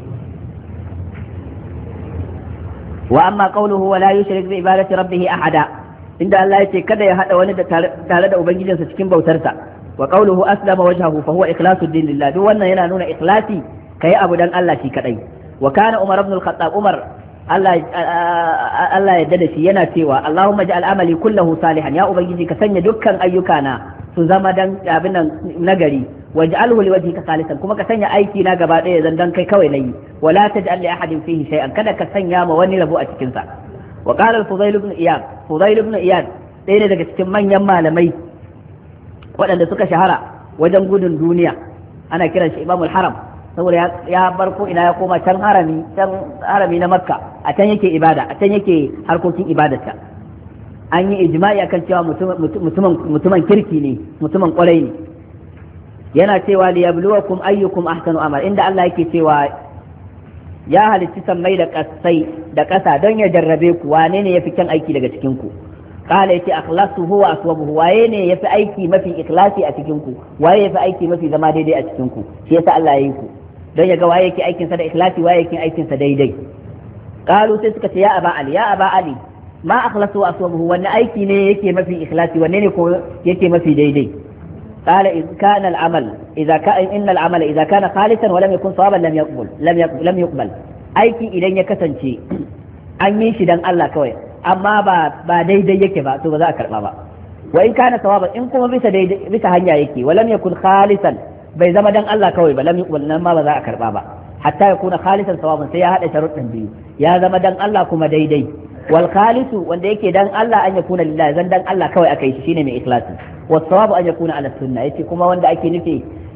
wa amma qawluhu wa la yushrik bi ibadati rabbih ahada inda Allah yace kada ya hada wani da tare da ubangijinsa cikin bautarsa wa qawluhu aslama wajhahu fa huwa ikhlasu din lillah duk wannan yana nuna ikhlasi kai abu dan Allah shi kadai wa kana umar ibn al-khattab umar Allah ya da shi yana cewa Allahumma ja'al amali kullahu salihan ya ubangiji ka sanya dukkan ayyukana su zama dan abin nan nagari waj'alhu liwajhika khalisan kuma ka sanya aiki na gaba daya zan dan kai kawai nayi wala taj'al li ahadin fihi shay'an kada ka sanya ma wani rabo a cikin sa wa qala al-fudayl ibn iyad ɗaya ne daga cikin manyan malamai waɗanda suka shahara wajen gudun duniya ana kiran shi imamul haram saboda ya bar ko ina ya koma can harami na makka a can yake ibada a can yake harkokin ibadarsa an yi ijma'i akan cewa mutumin kirki ne mutumin kwarai ne yana cewa li yabluwakum ayyukum ahsanu amal inda Allah yake cewa ya halicci sammai da kasai da kasa don ya jarrabe ku wane ne yafi kyan aiki daga cikin ku qala yace akhlasuhu wa aswabuhu waye ne yafi aiki mafi ikhlasi a cikin ku waye yafi aiki mafi zama daidai a cikin ku shi yasa Allah ya yi ku don ya ga waye yake aikin sa da ikhlasi waye yake aikin sa daidai qalu sai suka ce ya aba ali ma akhlasu wa aswabuhu wanne aiki ne yake mafi ikhlasi wanne ne ko yake mafi daidai qala in kana al-amal idza kana inna al-amala idza kana khalisan wa lam yakun sawaban lam yuqbal aiki idan ya kasance an yi shi dan Allah kawai amma ba daidai yake ba to ba za a karba ba wa in kana sawaban in kuma bisa hanya yake wa lam yakun khalisan bai zama dan Allah kawai ba lam yuqbal nan ma ba za a karba ba hatta yakuna khalisan sawaban sai ya hada sharuɗin biyu ya zama dan Allah kuma daidai wal khalisu wanda yake dan Allah an yakuna lillahi zan dan Allah kawai aka yi shi shine mai ikhlasi was sawabu an yakuna ala sunna yace kuma wanda ake nufi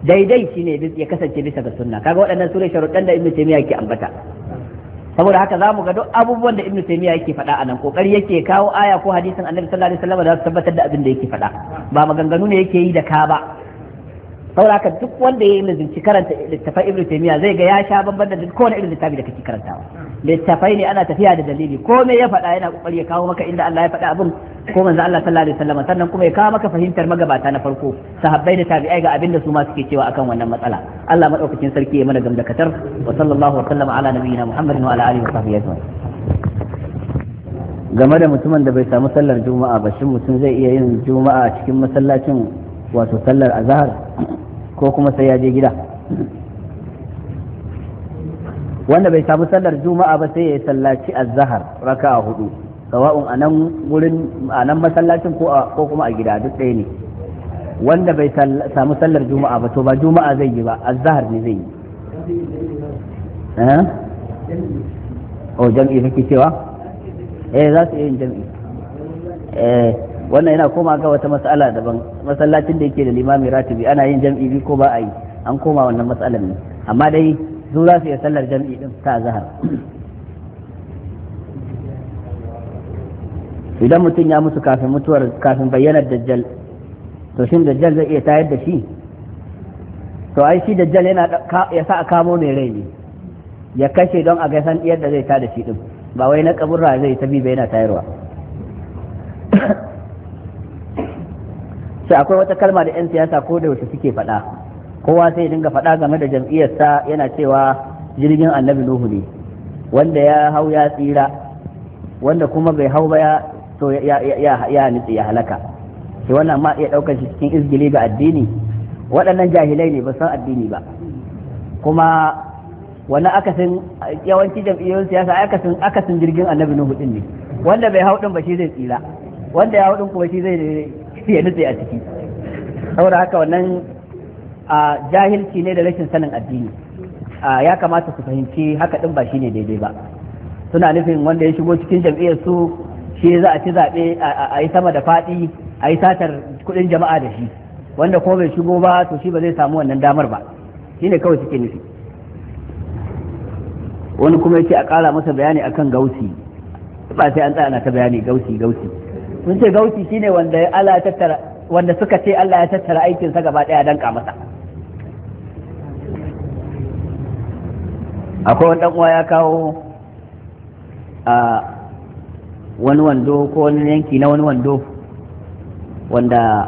daidai shine ya kasance bisa ga sunna. Kaga waɗannan sune sharuɗan da Ibn Taymiyyah yake ambata. Saboda haka zamu ga duk abubuwan da Ibn Taymiyyah yake faɗa anan kokari yake kawo aya ko hadisin Annabi sallallahu alaihi wasallam da su tabbatar da abin da yake faɗa, ba maganganu ne yake yi da ka ba. Saboda haka duk wanda ya yi lizinci karanta littafai Ibn Taymiyyah zai ga ya sha bamban da kowane irin littafi da kake karantawa. Littafai ne ana tafiya da dalili, ko me ya faɗa yana kokari ya kawo maka inda Allah ya faɗa abin ko manzo Allah sallallahu alaihi wasallam, sannan kuma ya kawo maka fahimtar magabata na farko sahabbai da tabi'ai ga abin da su ma suke cewa akan wannan matsala. Allah madaukakin sarki ya mana gamdakatar. Wa sallallahu wa sallama ala nabiyyina Muhammadin wa ala alihi wa sahbihi ajma'in. Game da mutumin da bai samu sallar juma'a ba, shin mutum zai iya yin juma'a cikin masallacin wato sallar azhar ko kuma sai ya je gida? Wanda bai samu sallar juma'a ba sai ya sallaci azhar raka'a 4, sawa'un a nan masallacin ko kuma a gida duk ɗaya ne. Wanda bai samu sallar juma'a ba to ba juma'a zai yi ba, azhar ne zai yi. Jam'i kake cewa? Za su yin jam'i. Wannan yana koma ga wata mas'ala daban. Masallacin da yake da limami ratibi ana yin jam'i bi ko ba a yi, an koma wannan matsalar ne. Amma dai su za su iya sallar jam'i din ta azhar. Idan mutum ya mutu kafin bayyanar dajjal, to shin dajjal zai iya tayar da shi? To ai shi dajjal ya sa a kamo mai rai ne, ya kashe don a ga san yadda zai tada shi din, ba wai na kaburra zai ta bi ba yana tayarwa. Sai akwai wata kalma da 'yan siyasa ko da yaushe suke faɗa, kowa sai dinga faɗa game da jam'iyyarsa yana cewa jirgin annabi Nuhu ne, wanda ya hau ya tsira, wanda kuma bai hau ba to ya nutse ya halaka. Sai wannan ma iya ɗaukar shi cikin izgili ga addini. Waɗannan jahilai ne ba san addini ba, kuma wani akasin yawanci jam'iyyoyin siyasa akasin jirgin annabi Nuhu din ne, wanda bai hau din ba shi zai tsira, wanda ya hau din kuma shi zai ya nutse a ciki. Saboda haka wannan jahilci ne da rashin sanin addini. Ya kamata su fahimci haka din ba shi ne daidai ba. Suna nufin wanda ya shigo cikin jam'iyyar su shi za a ci zaɓe a yi sama da faɗi, a yi satar kuɗin jama'a da shi, wanda ko bai shigo ba to shi ba zai samu wannan damar ba. Shi ne kawai suke nufi. Wani kuma yake a ƙara masa bayani akan gausi, ba sai an tsaya ana ta bayani gausi. Mun ce gausi shine wanda Allah ya tattara, wanda suka ce Allah ya tattara aikinsa gaba ɗaya danka masa. Akwai wani uwa ya kawo wani wando ko wani yanki na wani wando wanda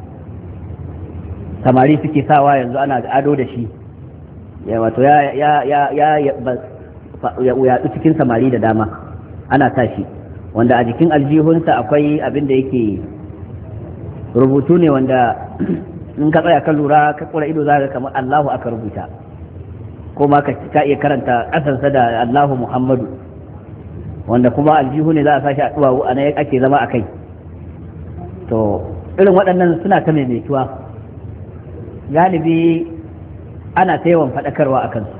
samari suke sawa yanzu ana ado da shi, wato ya yaɗu cikin samari da dama ana sa shi, wanda a jikin aljihunsa akwai abin da yake rubutu ne wanda in ka tsaya ka lura ka kura ido za ka kamar Allahu aka rubuta, ko ma ka iya karanta ƙasarsa da Allahu Muhammadu, wanda kuma aljihu ne za a sashi a duwawu a nan ake zama a kai. To irin waɗannan suna ta maimaituwa, galibi ana ta yawan faɗakarwa a kansu.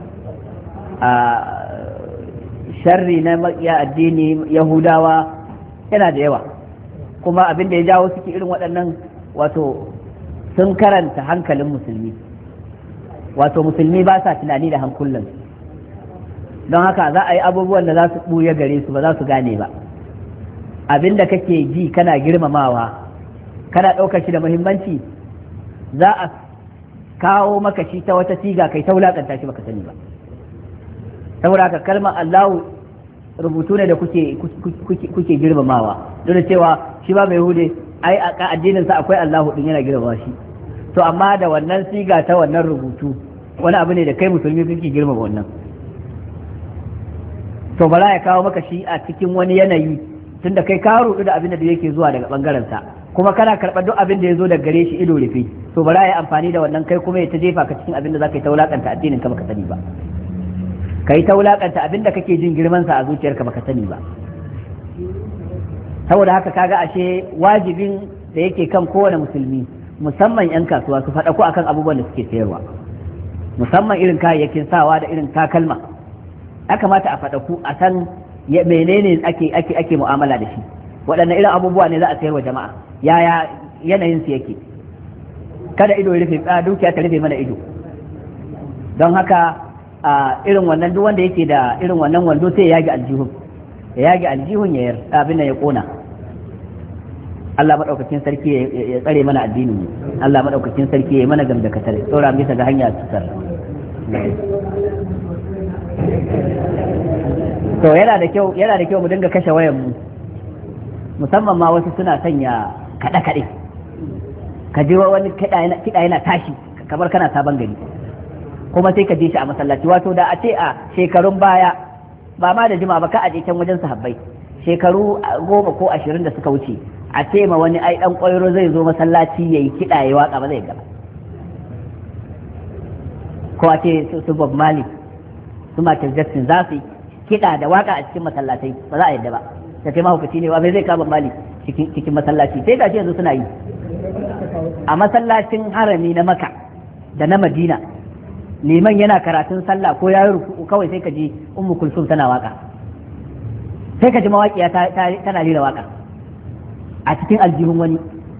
Sharri na maƙiya addini Yahudawa yana da yawa, kuma abin da ya jawo suke irin waɗannan wato sun karanta hankalin musulmi, wato musulmi ba sa tunani da hankulan, don haka za a yi abubuwan da za su ɓuya gare su ba za su gane ba. Abin da kake ji kana girmamawa kana ɗaukar shi da muhimmanci za a kawo maka shi ta wata siga kai ta wulaƙanta shi baka sani ba. Saboda haka kalmar Allahu rubutu ne da kuke girmamawa, duk da cewa shi ba mai hude ai a addinin sa akwai Allahu din yana girmama shi, to amma da wannan siga ta wannan rubutu wani abu ne da kai musulmi kake girmama wannan. To bara ya kawo maka shi a cikin wani yanayi, tunda kai ka rudu da abin da yake zuwa daga bangaren sa, kuma kana karɓar duk abin da ya zo daga gare shi ido rufe, to bara ya amfani da wannan kai kuma ya ta jefa ka cikin abin da zaka yi ta wulakanta addinin ka baka sani ba, ka yi ta wulakanta abin da kake jin girman sa a zuciyarka baka sani ba. Saboda haka kaga ashe wajibin da yake kan kowane musulmi, musamman 'yan kasuwa, su faɗa ko akan abubuwan da suke sayarwa, musamman irin kayayyakin sawa da irin takalma. Ya kamata a faɗa ku a san menene ake mu'amala da shi, waɗanne irin abubuwa ne za a sayarwa jama'a, yaya yanayin su yake. kada ido ya rufe dukiya ta rufe mana ido. Don haka irin wannan duk wanda yake da irin wannan wando sai ya yage aljihun ya abin da ya kona. Allah madaukakin sarki ya tsare mana addinin mu, Allah madaukakin sarki ya mana gamdakatar tsora bisa ga hanya tsar. To yana da kyau mu dinga kashe wayan mu, musamman ma wasu suna sanya kaɗe ka ji wani kiɗa yana tashi kamar kana sabon gari, kuma sai ka je shi a masallaci. Wato da a ce a shekarun baya ba ma da jima ba ka aje can wajen sahabbai shekaru 10 ko 20 da suka wuce, a ce ma wani ai dan ƙwairo zai zo masallaci yayi kiɗa yayi waka ba zai gaba, ko a ce su Bob Marley su Michael Jackson za su kiɗa da waka a cikin masallatai ba za a yadda ba. ta ce mahaukaci ne wa bai zai kama mali cikin masallaci, sai gashi yanzu suna yi a masallacin harami na Maka da na Madina. Liman yana karatun sallah ko ya yi ruku kawai sai ka ji Ummu Kulsum tana waka, sai ka ji mawaƙiya tana rera waka a cikin aljihun wani.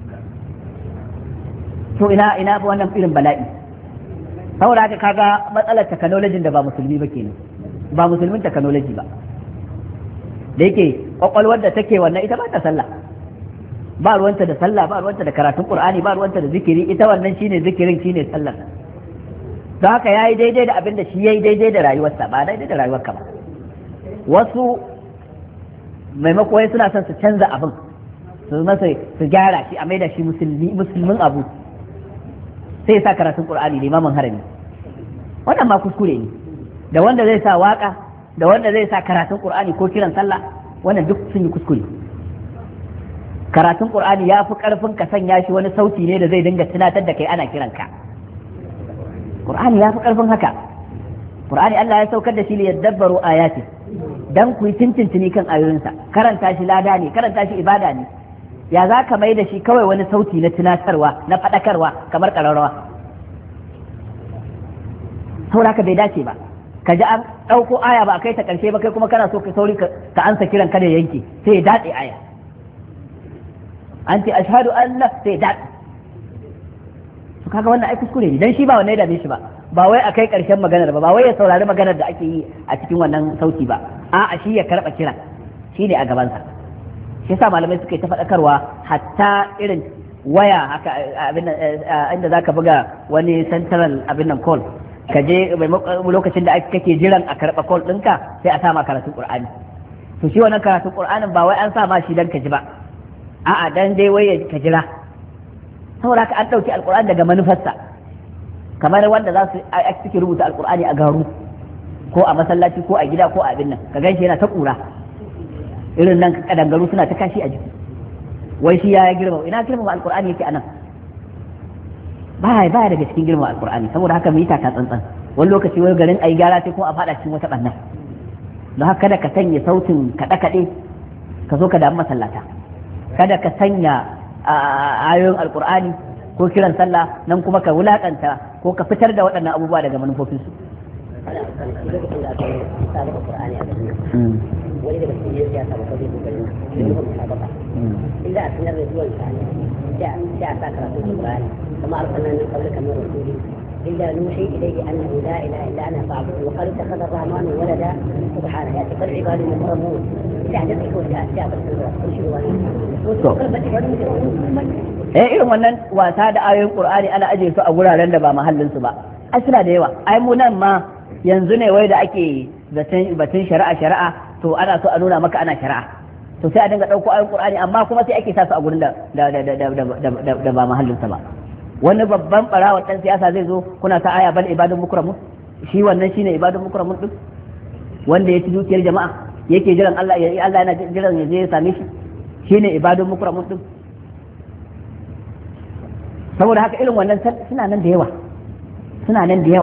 To ina wannan irin bala'i. Saboda haka kaga matsalar technology da ba musulmi ba kenan, ba musulmin technology ba, da yake kwakwalwar da take wannan ita ba ta sallah, ba ruwanta da sallah, ba ruwanta da karatun Qur'ani, ba ruwanta da zikiri, ita wannan shine zikirin shine sallar. Don haka yayi daidai da abin da shi yayi daidai da rayuwarsa, ba daidai da rayuwarka ba. Wasu maimako wai suna son su canza abin, su gyara shi a maida shi musulmin abu, sai sa karatun Qur'ani limamin harami. Wannan ma kuskure ne, da wanda zai sa waka da wanda zai sa karatun Qur'ani ko kiran sallah, wannan duk sun yi kuskure. Karatun Qur'ani ya fi karfin ka sanya shi wani sauti ne da zai dinga tunatar da kai ana kiranka. Qur'ani ya fi karfin haka. Qur'ani Allah ya saukar da shi li yadabbaru ayati, dan ku yi tintintini kan ayoyinsa. Karanta shi lada ne, karanta shi ibada ne. Ya za ka mai da shi kawai wani sauti na tunatarwa, na faɗakarwa kamar ƙararrawa. Saboda ka bai dace ba. Ka ji an ɗauko aya ba a kai ta ƙarshe ba, kai kuma kana so ka sauri ka ansa kiran kada ya yanke, sai ya datse aya. An ce ashhadu an la, sai ya datse. Kaga wannan ai kuskure ne, dan shi ba wannan ya dame shi ba. Ba wai a kai ƙarshen maganar ba wai ya saurari maganar da ake yi a cikin wannan sauti ba. A'a shi ya karɓa kiran, shi ne a gabansa. Shi yasa malamai suka yi ta faɗakarwa hatta irin waya haka abin inda zaka buga wani central abin nan call, ka je lokacin da kake jiran a karɓa call ɗinka sai a sama karatun Qur'ani. To shi wannan karatun Qur'anin ba wai an sa ma shi dan ka ji ba, a'a dan dai wai ka jira. Saboda ka an ɗauki Alƙur'ani daga manufarsa, kamar wanda za su suke rubuta Alƙur'ani a garu ko a masallaci ko a gida ko a abin nan, ka ganshi yana ta ƙura irin nan kadangaru suna ta kashi a jiki, wai shi ya girma. Ina girma Alƙur'ani yake anan? Baya daga cikin girma Alƙur'ani. Saboda haka mu yi taka tsantsan. Wani lokaci wai garin ayi gyara sai kuma a fada cikin wata ɓanna. Don haka kada ka sanya sautin kaɗe-kaɗe ka zo ka damu masallata, kada ka sanya ayoyin Alƙur'ani ko kiran sallah nan kuma ka wulakanta ko ka fitar da waɗannan abubuwa daga manufofinsu. wani daga cikin yin siyasa ba kawai kokarin yin musabaka in za a sanar da zuwan sa sai a sa karatu Qur'ani kuma arsalna min qablika min rasulin illa nuhi ilayhi annahu la ilaha illa ana fa'budu wa qad ittakhadha ar-rahmanu walada subhanahu ya'ti qad ibadu mukramun sai a dace ko sai a bar shi wani irin wannan wasa da ayoyin Qur'ani ana aje su a guraren da ba mahallin su ba, ai suna da yawa. Ai mu nan ma yanzu ne wai da ake batun shari'a to ana so a nuna maka ana shari'a, to sai a dinga ɗauko ayoyin Qur'ani amma kuma sai ake sa su a gurin da ba mahallin sa ba. Wani babban barawa dan siyasa zai zo kuna ta aya bal ibadun mukramun, shi wannan shine ibadun mukramun din wanda ya ci dukiyar jama'a yake jiran Allah yana jiran ya je ya same shi, shine ibadun mukramun din. Saboda haka irin wannan suna nan da yawa.